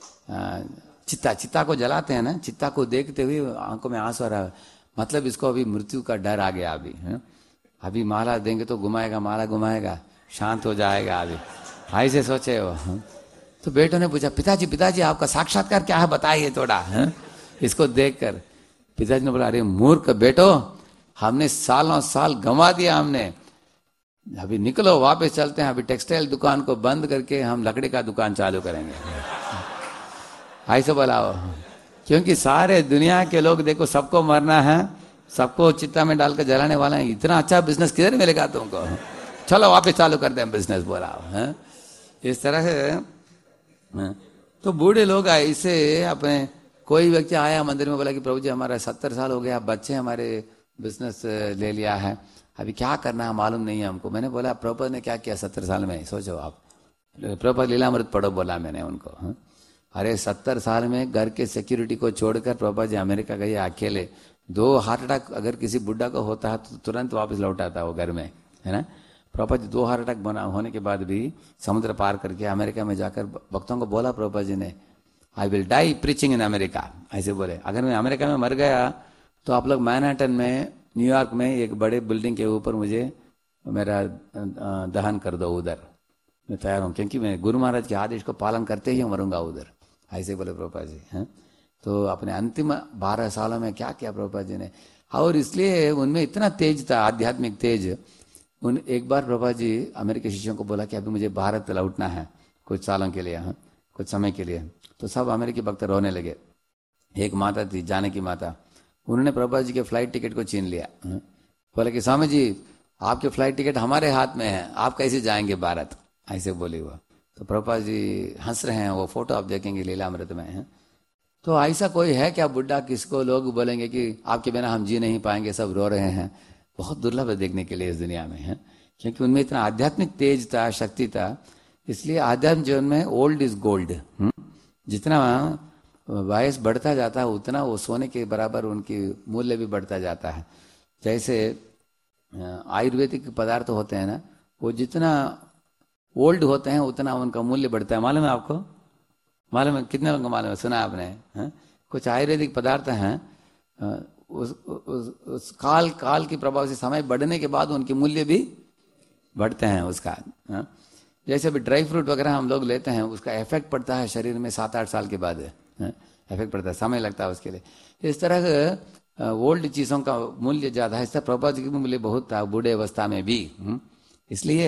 चित्ता, चित्ता को जलाते हैं ना, चित्ता को देखते हुए आंखों में आंसू आ रहा है, मतलब इसको अभी मृत्यु का डर आ गया अभी, है? अभी माला देंगे तो घुमाएगा, माला घुमाएगा, शांत हो जाएगा अभी, ऐसे सोचे वो। तो बेटों ने पूछा पिताजी पिताजी आपका साक्षात्कार क्या है बताइए थोड़ा, है? इसको देखकर पिताजी ने बोला अरे मूर्ख बेटो, हमने सालों साल गंवा दिया हमने, अभी निकलो वापस चलते हैं, अभी टेक्सटाइल दुकान को बंद करके हम लकड़ी का दुकान चालू करेंगे, ऐसे बोलाओ। क्योंकि सारे दुनिया के लोग देखो सबको मरना है, सबको चित्ता में डालकर जलाने वाला है, इतना अच्छा बिजनेस किधर मिलेगा तुमको, चलो वापस चालू करते हैं बिजनेस, बोलाओ, है? इस तरह से तो बूढ़े लोग ऐसे अपने, कोई व्यक्ति आया मंदिर में बोला कि प्रभु जी हमारा सत्तर साल हो गया, बच्चे हमारे बिजनेस ले लिया है, अभी क्या करना है मालूम नहीं है हमको। मैंने बोला प्रभुपाद ने क्या किया सत्तर साल में, सोचो आप, प्रभुपाद लीलामृत पढ़ो बोला मैंने उनको। हा? अरे सत्तर साल में घर के सिक्योरिटी को छोड़कर प्रभुपाद जी अमेरिका गए अकेले, दो हार्ट अटैक अगर किसी बुढ़ा को होता है तो तुरंत वापस लौट आता है वो घर में, है ना। प्रभुपाद जी दो हार्ट अटैक बना होने के बाद भी समुद्र पार करके अमेरिका में जाकर भक्तों को बोला प्रभुपाद जी ने, I will die preaching in America, ऐसे बोले। अगर मैं अमेरिका में मर गया तो आप लोग मैनहट्टन में, न्यूयॉर्क में एक बड़े बिल्डिंग के ऊपर मुझे मेरा दहन कर दो, उधर मैं तैयार हूँ, क्योंकि मैं गुरु महाराज के आदेश को पालन करते ही मरूंगा उधर, ऐसे बोले प्रभुपाद जी हैं। तो अपने अंतिम बारह सालों में क्या किया प्रभुपाद जी ने, और इसलिए उनमें इतना तेज था, आध्यात्मिक तेज। उन एक बार प्रभुपाद जी अमेरिकी शिष्यों को बोला कि अभी मुझे भारत लौटना है कुछ सालों के लिए, हाँ कुछ समय के लिए। तो सब अमेरिकी भक्त रोने लगे। एक माता थी, जानकी माता, उन्होंने प्रभुपाद जी के फ्लाइट टिकट को छीन लिया। बोले कि स्वामी जी आपके फ्लाइट टिकट हमारे हाथ में है, आप कैसे जाएंगे भारत, ऐसे बोले हुआ। तो प्रभुपाद जी हंस रहे हैं, वो फोटो आप देखेंगे लीलामृत में है। तो ऐसा कोई है क्या बुढ़ा, किसको लोग बोलेंगे कि आपके बिना हम जी नहीं पाएंगे, सब रो रहे हैं। बहुत दुर्लभ है देखने के लिए इस दुनिया में है, क्योंकि उनमें इतना आध्यात्मिक तेज था, शक्ति था। इसलिए आध्यात्म जीवन में ओल्ड इज गोल्ड। जितना वयस बढ़ता जाता है उतना वो सोने के बराबर उनकी मूल्य भी बढ़ता जाता है। जैसे आयुर्वेदिक पदार्थ होते हैं ना, वो जितना ओल्ड होते हैं उतना उनका मूल्य बढ़ता है। मालूम है आपको? मालूम है? कितने लोगों को मालूम है? सुना आपने? है? कुछ आयुर्वेदिक पदार्थ हैं, उस, उस, उस काल काल के प्रभाव से समय बढ़ने के बाद उनके मूल्य भी बढ़ते हैं उसका। है? जैसे अभी ड्राई फ्रूट वगैरह हम लोग लेते हैं, उसका इफेक्ट पड़ता है शरीर में सात आठ साल के बाद, इफेक्ट पड़ता है, समय लगता है उसके लिए। इस तरह ओल्ड चीज़ों का मूल्य ज़्यादा है। इस तरह प्रभुपाद जी का मूल्य बहुत था बूढ़े अवस्था में भी। इसलिए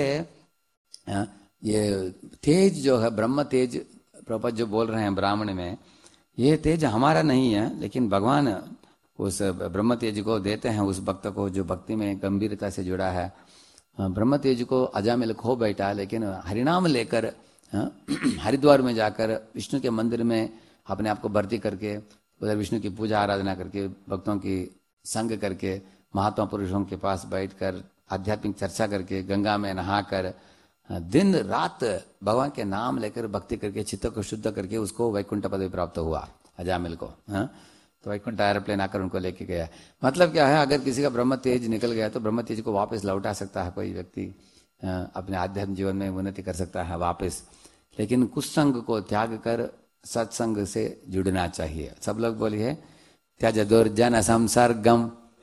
ये तेज जो है, ब्रह्म तेज, प्रभुपाद जो बोल रहे हैं ब्राह्मण में, ये तेज हमारा नहीं है, लेकिन भगवान उस ब्रह्म तेज को देते हैं उस भक्त को जो भक्ति में गंभीरता से जुड़ा है। ब्रह्म तेज को अजामिल खो बैठा, लेकिन हरिनाम लेकर हरिद्वार में जाकर विष्णु के मंदिर में अपने आप को भर्ती करके उधर विष्णु की पूजा आराधना करके भक्तों की संग करके महात्मा पुरुषों के पास बैठकर आध्यात्मिक चर्चा करके गंगा में नहाकर दिन रात भगवान के नाम लेकर भक्ति करके चित्त को शुद्ध करके उसको वैकुंठ पदवी प्राप्त हुआ अजामिल को। हाँ, तो वैकुंठ एयरप्लेन आकर उनको लेके गया। मतलब क्या है, अगर किसी का ब्रह्म तेज निकल गया तो ब्रह्म तेज को वापस लौटा सकता है कोई व्यक्ति, अपने आध्यात्म जीवन में उन्नति कर सकता है वापस। लेकिन कुसंग को त्याग कर सत्संग से जुड़ना चाहिए। सब लोग बोलिए, त्यज दुर्जन संसर्गम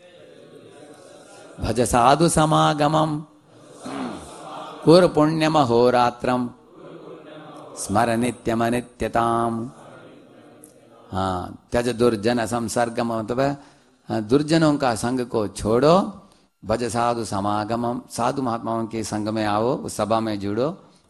भज साधु समागमम कुरु पुण्यम होरात्रम स्मर नित्यम नित्यताम। हाँ, त्यज दुर्जन संसर्गम मतलब दुर्जनों का संग को छोड़ो, भज साधु समागमम, साधु महात्माओं के संग में आओ, उस सभा में जुड़ो।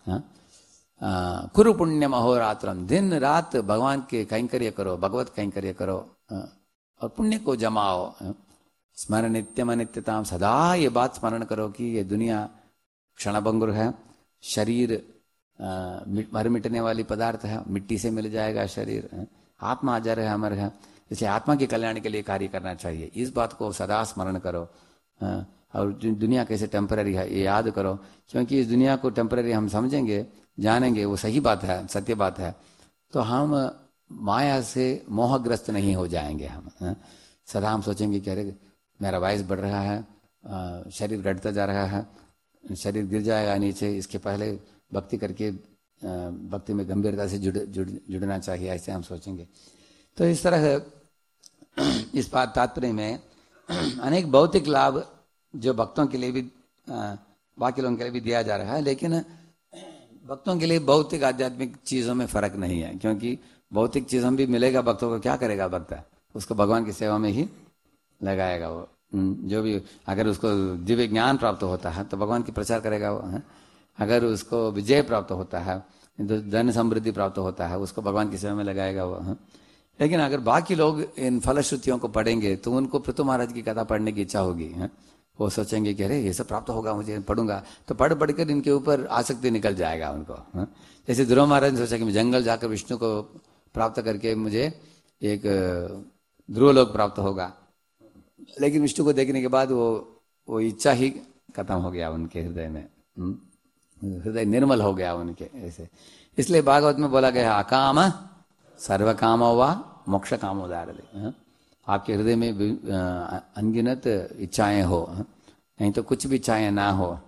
कुरु पुण्य अहोरात्रम, दिन रात भगवान के कैंकर्य करो, भगवत कैंकर्य करो और पुण्य को जमाओ। स्मरण नित्यम नित्यताम, सदा ये बात स्मरण करो कि ये दुनिया क्षणभंगुर है, शरीर मर मिटने वाली पदार्थ है, मिट्टी से मिल जाएगा शरीर। आत्मा अजर है, अमर है, इसलिए आत्मा के कल्याण के लिए कार्य करना चाहिए। इस बात को सदा स्मरण करो। और दुनिया कैसे टेम्पररी है ये याद करो, क्योंकि इस दुनिया को टेम्पररी हम समझेंगे, जानेंगे, वो सही बात है, सत्य बात है, तो हम माया से मोहग्रस्त नहीं हो जाएंगे। हम सदा हम सोचेंगे कि अरे मेरा वयस बढ़ रहा है, शरीर घटता जा रहा है, शरीर गिर जाएगा नीचे, इसके पहले भक्ति करके भक्ति में गंभीरता से जुड़, जुड़ जुड़ना चाहिए, ऐसे हम सोचेंगे। तो इस तरह इस बात तात्पर्य में अनेक भौतिक लाभ जो भक्तों के लिए भी बाकी लोगों के लिए भी दिया जा रहा है, लेकिन भक्तों के लिए भौतिक आध्यात्मिक चीजों में फर्क नहीं है, क्योंकि भौतिक चीजों भी मिलेगा भक्तों को, क्या करेगा भक्त? उसको भगवान की सेवा में ही लगाएगा। वो जो भी, अगर उसको दिव्य ज्ञान प्राप्त होता है तो भगवान की प्रचार करेगा वो है। अगर उसको विजय प्राप्त होता है, धन समृद्धि प्राप्त होता है, उसको भगवान की सेवा में लगाएगा वो है। लेकिन अगर बाकी लोग इन फलश्रुतियों को पढ़ेंगे तो उनको पृथु महाराज की कथा पढ़ने की इच्छा होगी है। वो सोचेंगे कि अरे ये सब प्राप्त होगा, मुझे पढ़ूंगा, तो पढ़ पढ़कर इनके ऊपर आसक्ति निकल जाएगा उनको है? जैसे ध्रुव महाराज ने सोचा कि मैं जंगल जाकर विष्णु को प्राप्त करके मुझे एक ध्रुवलोक प्राप्त होगा, लेकिन विष्णु को देखने के बाद वो वो इच्छा ही खत्म हो गया उनके हृदय में, हृदय निर्मल हो गया उनके ऐसे। इसलिए भागवत में बोला गया, अकाम सर्व कामो वा मोक्ष कामो दारदे। आपके हृदय में अनगिनत इच्छाएं हो, नहीं तो कुछ भी इच्छाएं ना हो,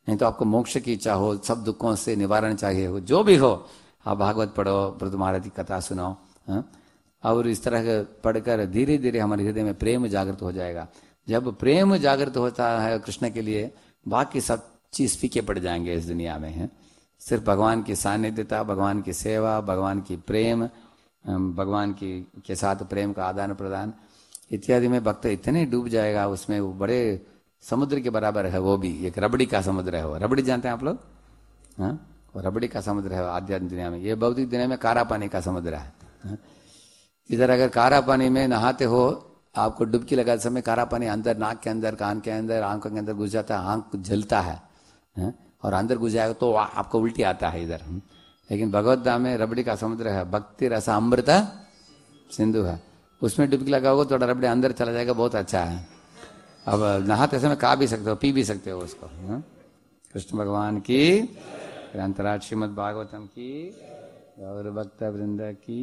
नहीं तो आपको मोक्ष की इच्छा हो, सब दुखों से निवारण चाहिए हो, जो भी हो, आप भागवत पढ़ो, प्रभु महाराज की कथा सुनो, हाँ? और इस तरह पढ़कर धीरे धीरे हमारे हृदय में प्रेम जागृत हो जाएगा। जब प्रेम जागृत होता है कृष्ण के लिए, बाकी सब चीज फीके पड़ जाएंगे इस दुनिया में, है। सिर्फ भगवान की सानिध्यता, भगवान की सेवा, भगवान की प्रेम, भगवान की के साथ प्रेम का आदान प्रदान इत्यादि में भक्त इतने डूब जाएगा उसमें, वो बड़े समुद्र के बराबर है। वो भी एक रबड़ी का समुद्र है। वो रबड़ी जानते हैं आप लोग? हाँ, वो रबड़ी का समुद्र है आध्यात्मिक दुनिया में। ये भौतिक दुनिया में कारा पानी का समुद्र है, हाँ? इधर अगर कारा पानी में नहाते हो, आपको डुबकी लगाते समय कारा पानी अंदर, नाक के अंदर, कान के अंदर, आंखों के अंदर घुस जाता है, आंख जलता है, है? और अंदर घुस जाएगा तो आपको उल्टी आता है इधर। लेकिन भगवत धाम में रबड़ी का समुद्र है, भक्ति रस अमृत सिंधु है, उसमें डुबकी लगाओगे थोड़ा रबड़ी अंदर चला जाएगा, बहुत अच्छा है। अब नहाते समय खा भी सकते हो, पी भी सकते हो उसको, है? कृष्ण भगवान की, अंतराट श्रीमद भागवतम की, और भक्त वृंद की।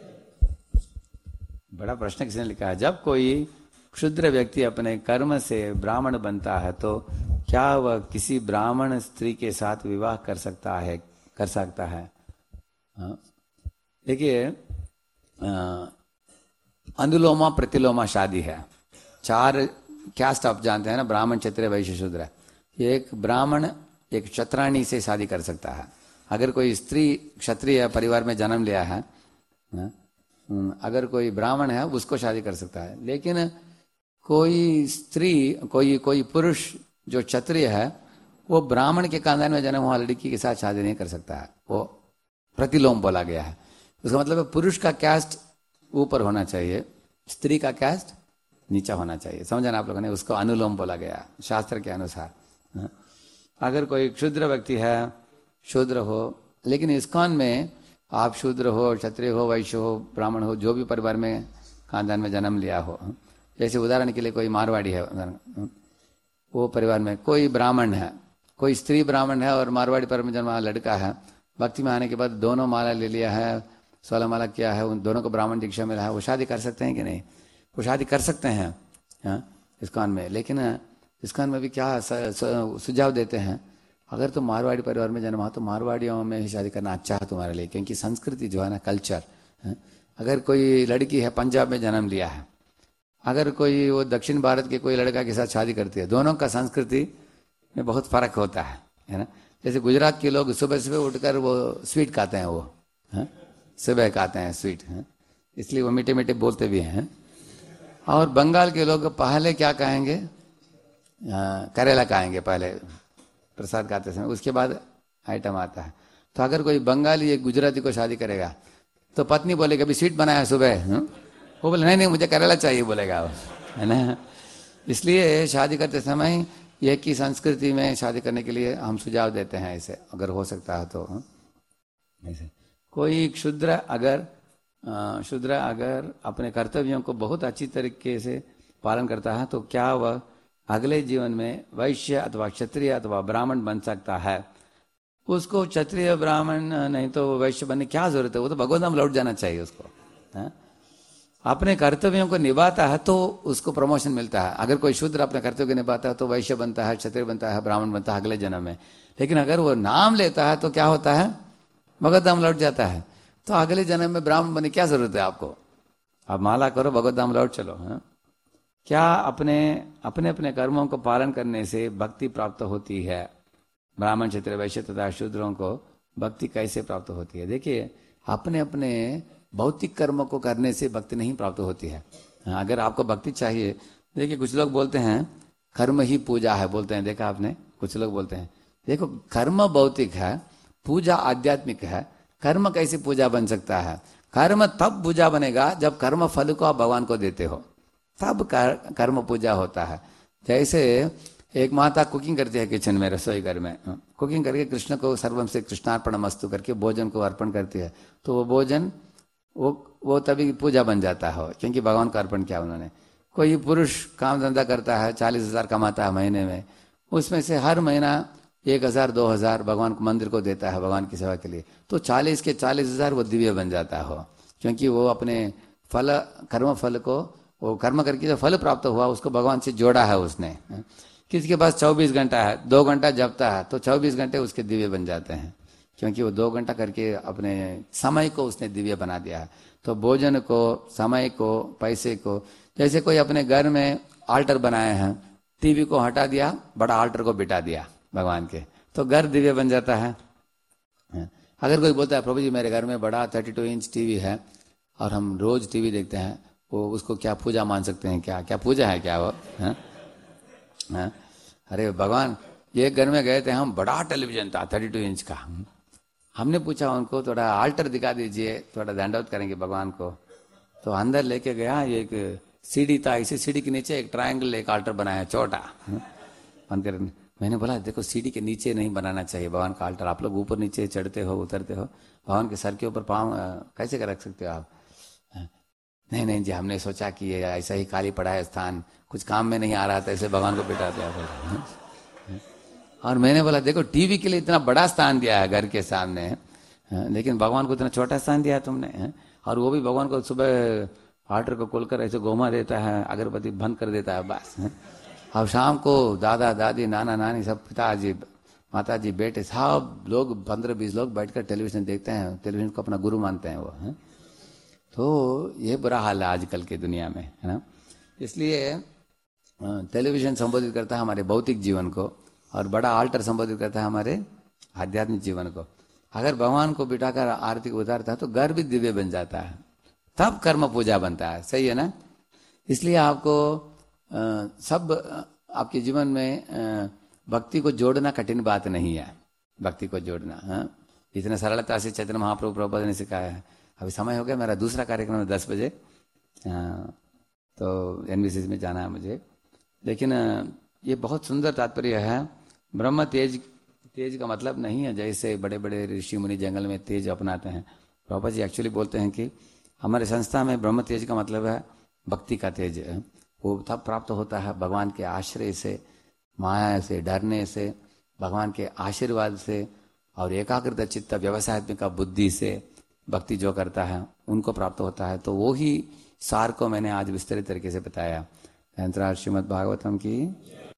बड़ा प्रश्न किसने लिखा है, जब कोई क्षुद्र व्यक्ति अपने कर्म से ब्राह्मण बनता है तो क्या वह किसी ब्राह्मण स्त्री के साथ विवाह कर सकता है कर सकता है देखिए, अनुलोमा प्रतिलोमा शादी है। चार कैस्ट आप जानते हैं ना, ब्राह्मण, क्षत्रिय, वैश्य, शूद्र। एक ब्राह्मण एक क्षत्राणी से शादी कर सकता है। अगर कोई स्त्री क्षत्रिय परिवार में जन्म लिया है, अगर कोई ब्राह्मण है उसको शादी कर सकता है। लेकिन कोई स्त्री, कोई कोई पुरुष जो क्षत्रिय है, वो ब्राह्मण के खानदान में जन्म हुआ लड़की के साथ शादी नहीं कर सकता है। वो प्रतिलोम बोला गया है। उसका मतलब है पुरुष का कैस्ट ऊपर होना चाहिए, स्त्री का कैस्ट नीचा होना चाहिए। समझा ना आप लोगों ने? उसको अनुलोम बोला गया शास्त्र के अनुसार। अगर कोई क्षुद्र व्यक्ति है, शूद्र हो, लेकिन इस्कॉन में आप शूद्र हो, क्षत्रिय हो, वैश्य हो, ब्राह्मण हो, जो भी परिवार में खानदान में जन्म लिया हो, जैसे उदाहरण के लिए कोई मारवाड़ी है, वो परिवार में कोई ब्राह्मण है, कोई स्त्री ब्राह्मण है और मारवाड़ी परिवार में जन्मा लड़का है, भक्ति में आने के बाद दोनों माला ले लिया है, सोलह माला किया है, उन दोनों को ब्राह्मण दीक्षा मिला है, वो शादी कर सकते हैं कि नहीं? वो शादी कर सकते हैं, हाँ, इस्कॉन में। लेकिन इस्कॉन में भी क्या सुझाव देते हैं, अगर तुम मारवाड़ी परिवार में जन्मा तो मारवाड़ियों में ही शादी करना अच्छा है तुम्हारे लिए, क्योंकि संस्कृति जो है ना, कल्चर है। अगर कोई लड़की है पंजाब में जन्म लिया है, अगर कोई वो दक्षिण भारत के कोई लड़का के साथ शादी करती है, दोनों का संस्कृति में बहुत फर्क होता है, है ना। जैसे गुजरात के लोग सुबह सुबह उठकर वो स्वीट खाते हैं, वो है सुबह खाते हैं स्वीट, है, इसलिए वो मीठे मीठे बोलते भी हैं। और बंगाल के लोग पहले क्या कहेंगे, करेला खाएंगे पहले प्रसाद खाते समय, उसके बाद आइटम आता है। तो अगर कोई बंगाली एक गुजराती को शादी करेगा तो पत्नी बोलेगी अभी स्वीट बनाया सुबह, हुँ? वो बोले नहीं नहीं मुझे करेला चाहिए बोलेगा वो, है ना। इसलिए शादी करते समय एक ही संस्कृति में शादी करने के लिए हम सुझाव देते हैं ऐसे, अगर हो सकता है तो ऐसे। कोई क्षुद्र अगर शूद्र अगर अपने कर्तव्यों को बहुत अच्छी तरीके से पालन करता है तो क्या वह अगले जीवन में वैश्य अथवा क्षत्रिय अथवा ब्राह्मण बन सकता है? उसको क्षत्रिय ब्राह्मण नहीं तो वैश्य बनने क्या जरूरत है, वो तो भगवत धाम लौट जाना चाहिए उसको, है? अपने कर्तव्यों को निभाता है तो उसको प्रमोशन मिलता है। अगर कोई शूद्र अपने कर्तव्य को निभाता है तो वैश्य बनता है, क्षत्रिय बनता है, ब्राह्मण बनता है अगले जन्म में। लेकिन अगर वो नाम लेता है तो क्या होता है, भगवत धाम लौट जाता है। तो अगले जन्म में ब्राह्मण बनने क्या जरूरत है आपको? आप माला करो, भगवत धाम लौट चलो, है? क्या अपने अपने अपने कर्मों को पालन करने से भक्ति प्राप्त होती है? ब्राह्मण, क्षत्रिय, वैश्य तथा शूद्रों को भक्ति कैसे प्राप्त होती है? देखिए, अपने अपने भौतिक कर्म को करने से भक्ति नहीं प्राप्त होती है। अगर आपको भक्ति चाहिए, देखिए कुछ लोग बोलते हैं कर्म ही पूजा है, बोलते हैं, देखा आपने? कुछ लोग बोलते हैं देखो कर्म भौतिक है, पूजा आध्यात्मिक है, कर्म कैसे पूजा बन सकता है? कर्म तब पूजा बनेगा जब कर्म फल को आप भगवान को देते हो, तब कर्म पूजा होता है। जैसे एक माता कुकिंग करती है किचन में, रसोई घर में, कुकिंग करके कृष्ण को सर्वम से कृष्णार्पण मस्तु करके भोजन को अर्पण करती है, तो वो भोजन वो वो तभी पूजा बन जाता है, क्योंकि भगवान को अर्पण किया उन्होंने। कोई पुरुष काम धंधा करता है, चालीस हजार कमाता है महीने में, उसमें से हर महीना एक हजार दो हजार भगवान को मंदिर को देता है भगवान की सेवा के लिए, तो चालीस के चालीस हजार वो दिव्य बन जाता हो, क्योंकि वो अपने फल कर्म फल को, वो कर्म करके जो फल प्राप्त हुआ उसको भगवान से जोड़ा है उसने। किसी के पास चौबीस घंटा है, दो घंटा जपता है तो चौबीस घंटे उसके दिव्य बन जाते हैं, क्योंकि वो दो घंटा करके अपने समय को उसने दिव्य बना दिया है। तो भोजन को, समय को, पैसे को, जैसे कोई अपने घर में आल्टर बनाए हैं, टीवी को हटा दिया, बड़ा आल्टर को बिठा दिया भगवान के, तो घर दिव्य बन जाता है। अगर कोई बोलता है प्रभु जी मेरे घर में बड़ा थर्टी टू इंच टीवी है और हम रोज टीवी देखते हैं, वो उसको क्या पूजा मान सकते हैं? क्या क्या पूजा है क्या वो? है? है? अरे भगवान, एक घर में गए थे हम, बड़ा टेलीविजन था थर्टी टू इंच का। हमने पूछा उनको थोड़ा आल्टर दिखा दीजिए, थोड़ा दंडवत करेंगे भगवान को। तो अंदर लेके गया, एक सीढ़ी था, इसी सीढ़ी के नीचे एक ट्रायंगल, एक आल्टर बनाया छोटा अंदर। मैंने बोला देखो सीढ़ी के नीचे नहीं बनाना चाहिए भगवान का आल्टर, आप लोग ऊपर नीचे चढ़ते हो उतरते हो, भगवान के सर के ऊपर पाँव कैसे कर रख सकते हो आप? नहीं नहीं जी, हमने सोचा कि ये ऐसा ही खाली पड़ा है स्थान, कुछ काम में नहीं आ रहा था, ऐसे भगवान को बिठाते आप। और मैंने बोला देखो टीवी के लिए इतना बड़ा स्थान दिया है घर के सामने, लेकिन भगवान को इतना छोटा स्थान दिया तुमने। और वो भी भगवान को सुबह आल्टर को खोलकर ऐसे घुमा देता है, अगरबत्ती बंद कर देता है बस। अब शाम को दादा दादी नाना नानी सब, पिताजी माताजी बेटे सब लोग, पंद्रह बीस लोग बैठकर टेलीविजन देखते हैं, टेलीविजन को अपना गुरु मानते हैं वो है? तो ये बुरा हाल है आजकल की दुनिया में, है ना। इसलिए टेलीविजन संबोधित करता है हमारे भौतिक जीवन को और बड़ा आल्टर संबोधित करता है हमारे आध्यात्मिक जीवन को। अगर भगवान को बिठाकर आरती को उतारता है तो घर भी दिव्य बन जाता है, तब कर्म पूजा बनता है, सही है ना। इसलिए आपको आ, सब आपके जीवन में आ, भक्ति को जोड़ना कठिन बात नहीं है, भक्ति को जोड़ना हाँ इतने सरलता से चैतन्य महाप्रभु प्रभुपाद ने सिखाया है। अभी समय हो गया, मेरा दूसरा कार्यक्रम है दस बजे, तो एनबीसी में जाना है मुझे। लेकिन ये बहुत सुंदर तात्पर्य है। ब्रह्म तेज, तेज का मतलब नहीं है जैसे बड़े बड़े ऋषि मुनि जंगल में तेज अपनाते हैं। प्रभुपाद जी एक्चुअली बोलते हैं कि हमारे संस्था में ब्रह्म तेज का मतलब है भक्ति का तेज है। वो तब प्राप्त होता है भगवान के आश्रय से, माया से, डरने से, भगवान के आशीर्वाद से और एकाग्रता चित्त व्यवसायत्मिका बुद्धि से भक्ति जो करता है उनको प्राप्त होता है। तो वो ही सार को मैंने आज विस्तृत तरीके से बताया। अंतराल श्रीमद् भागवतम की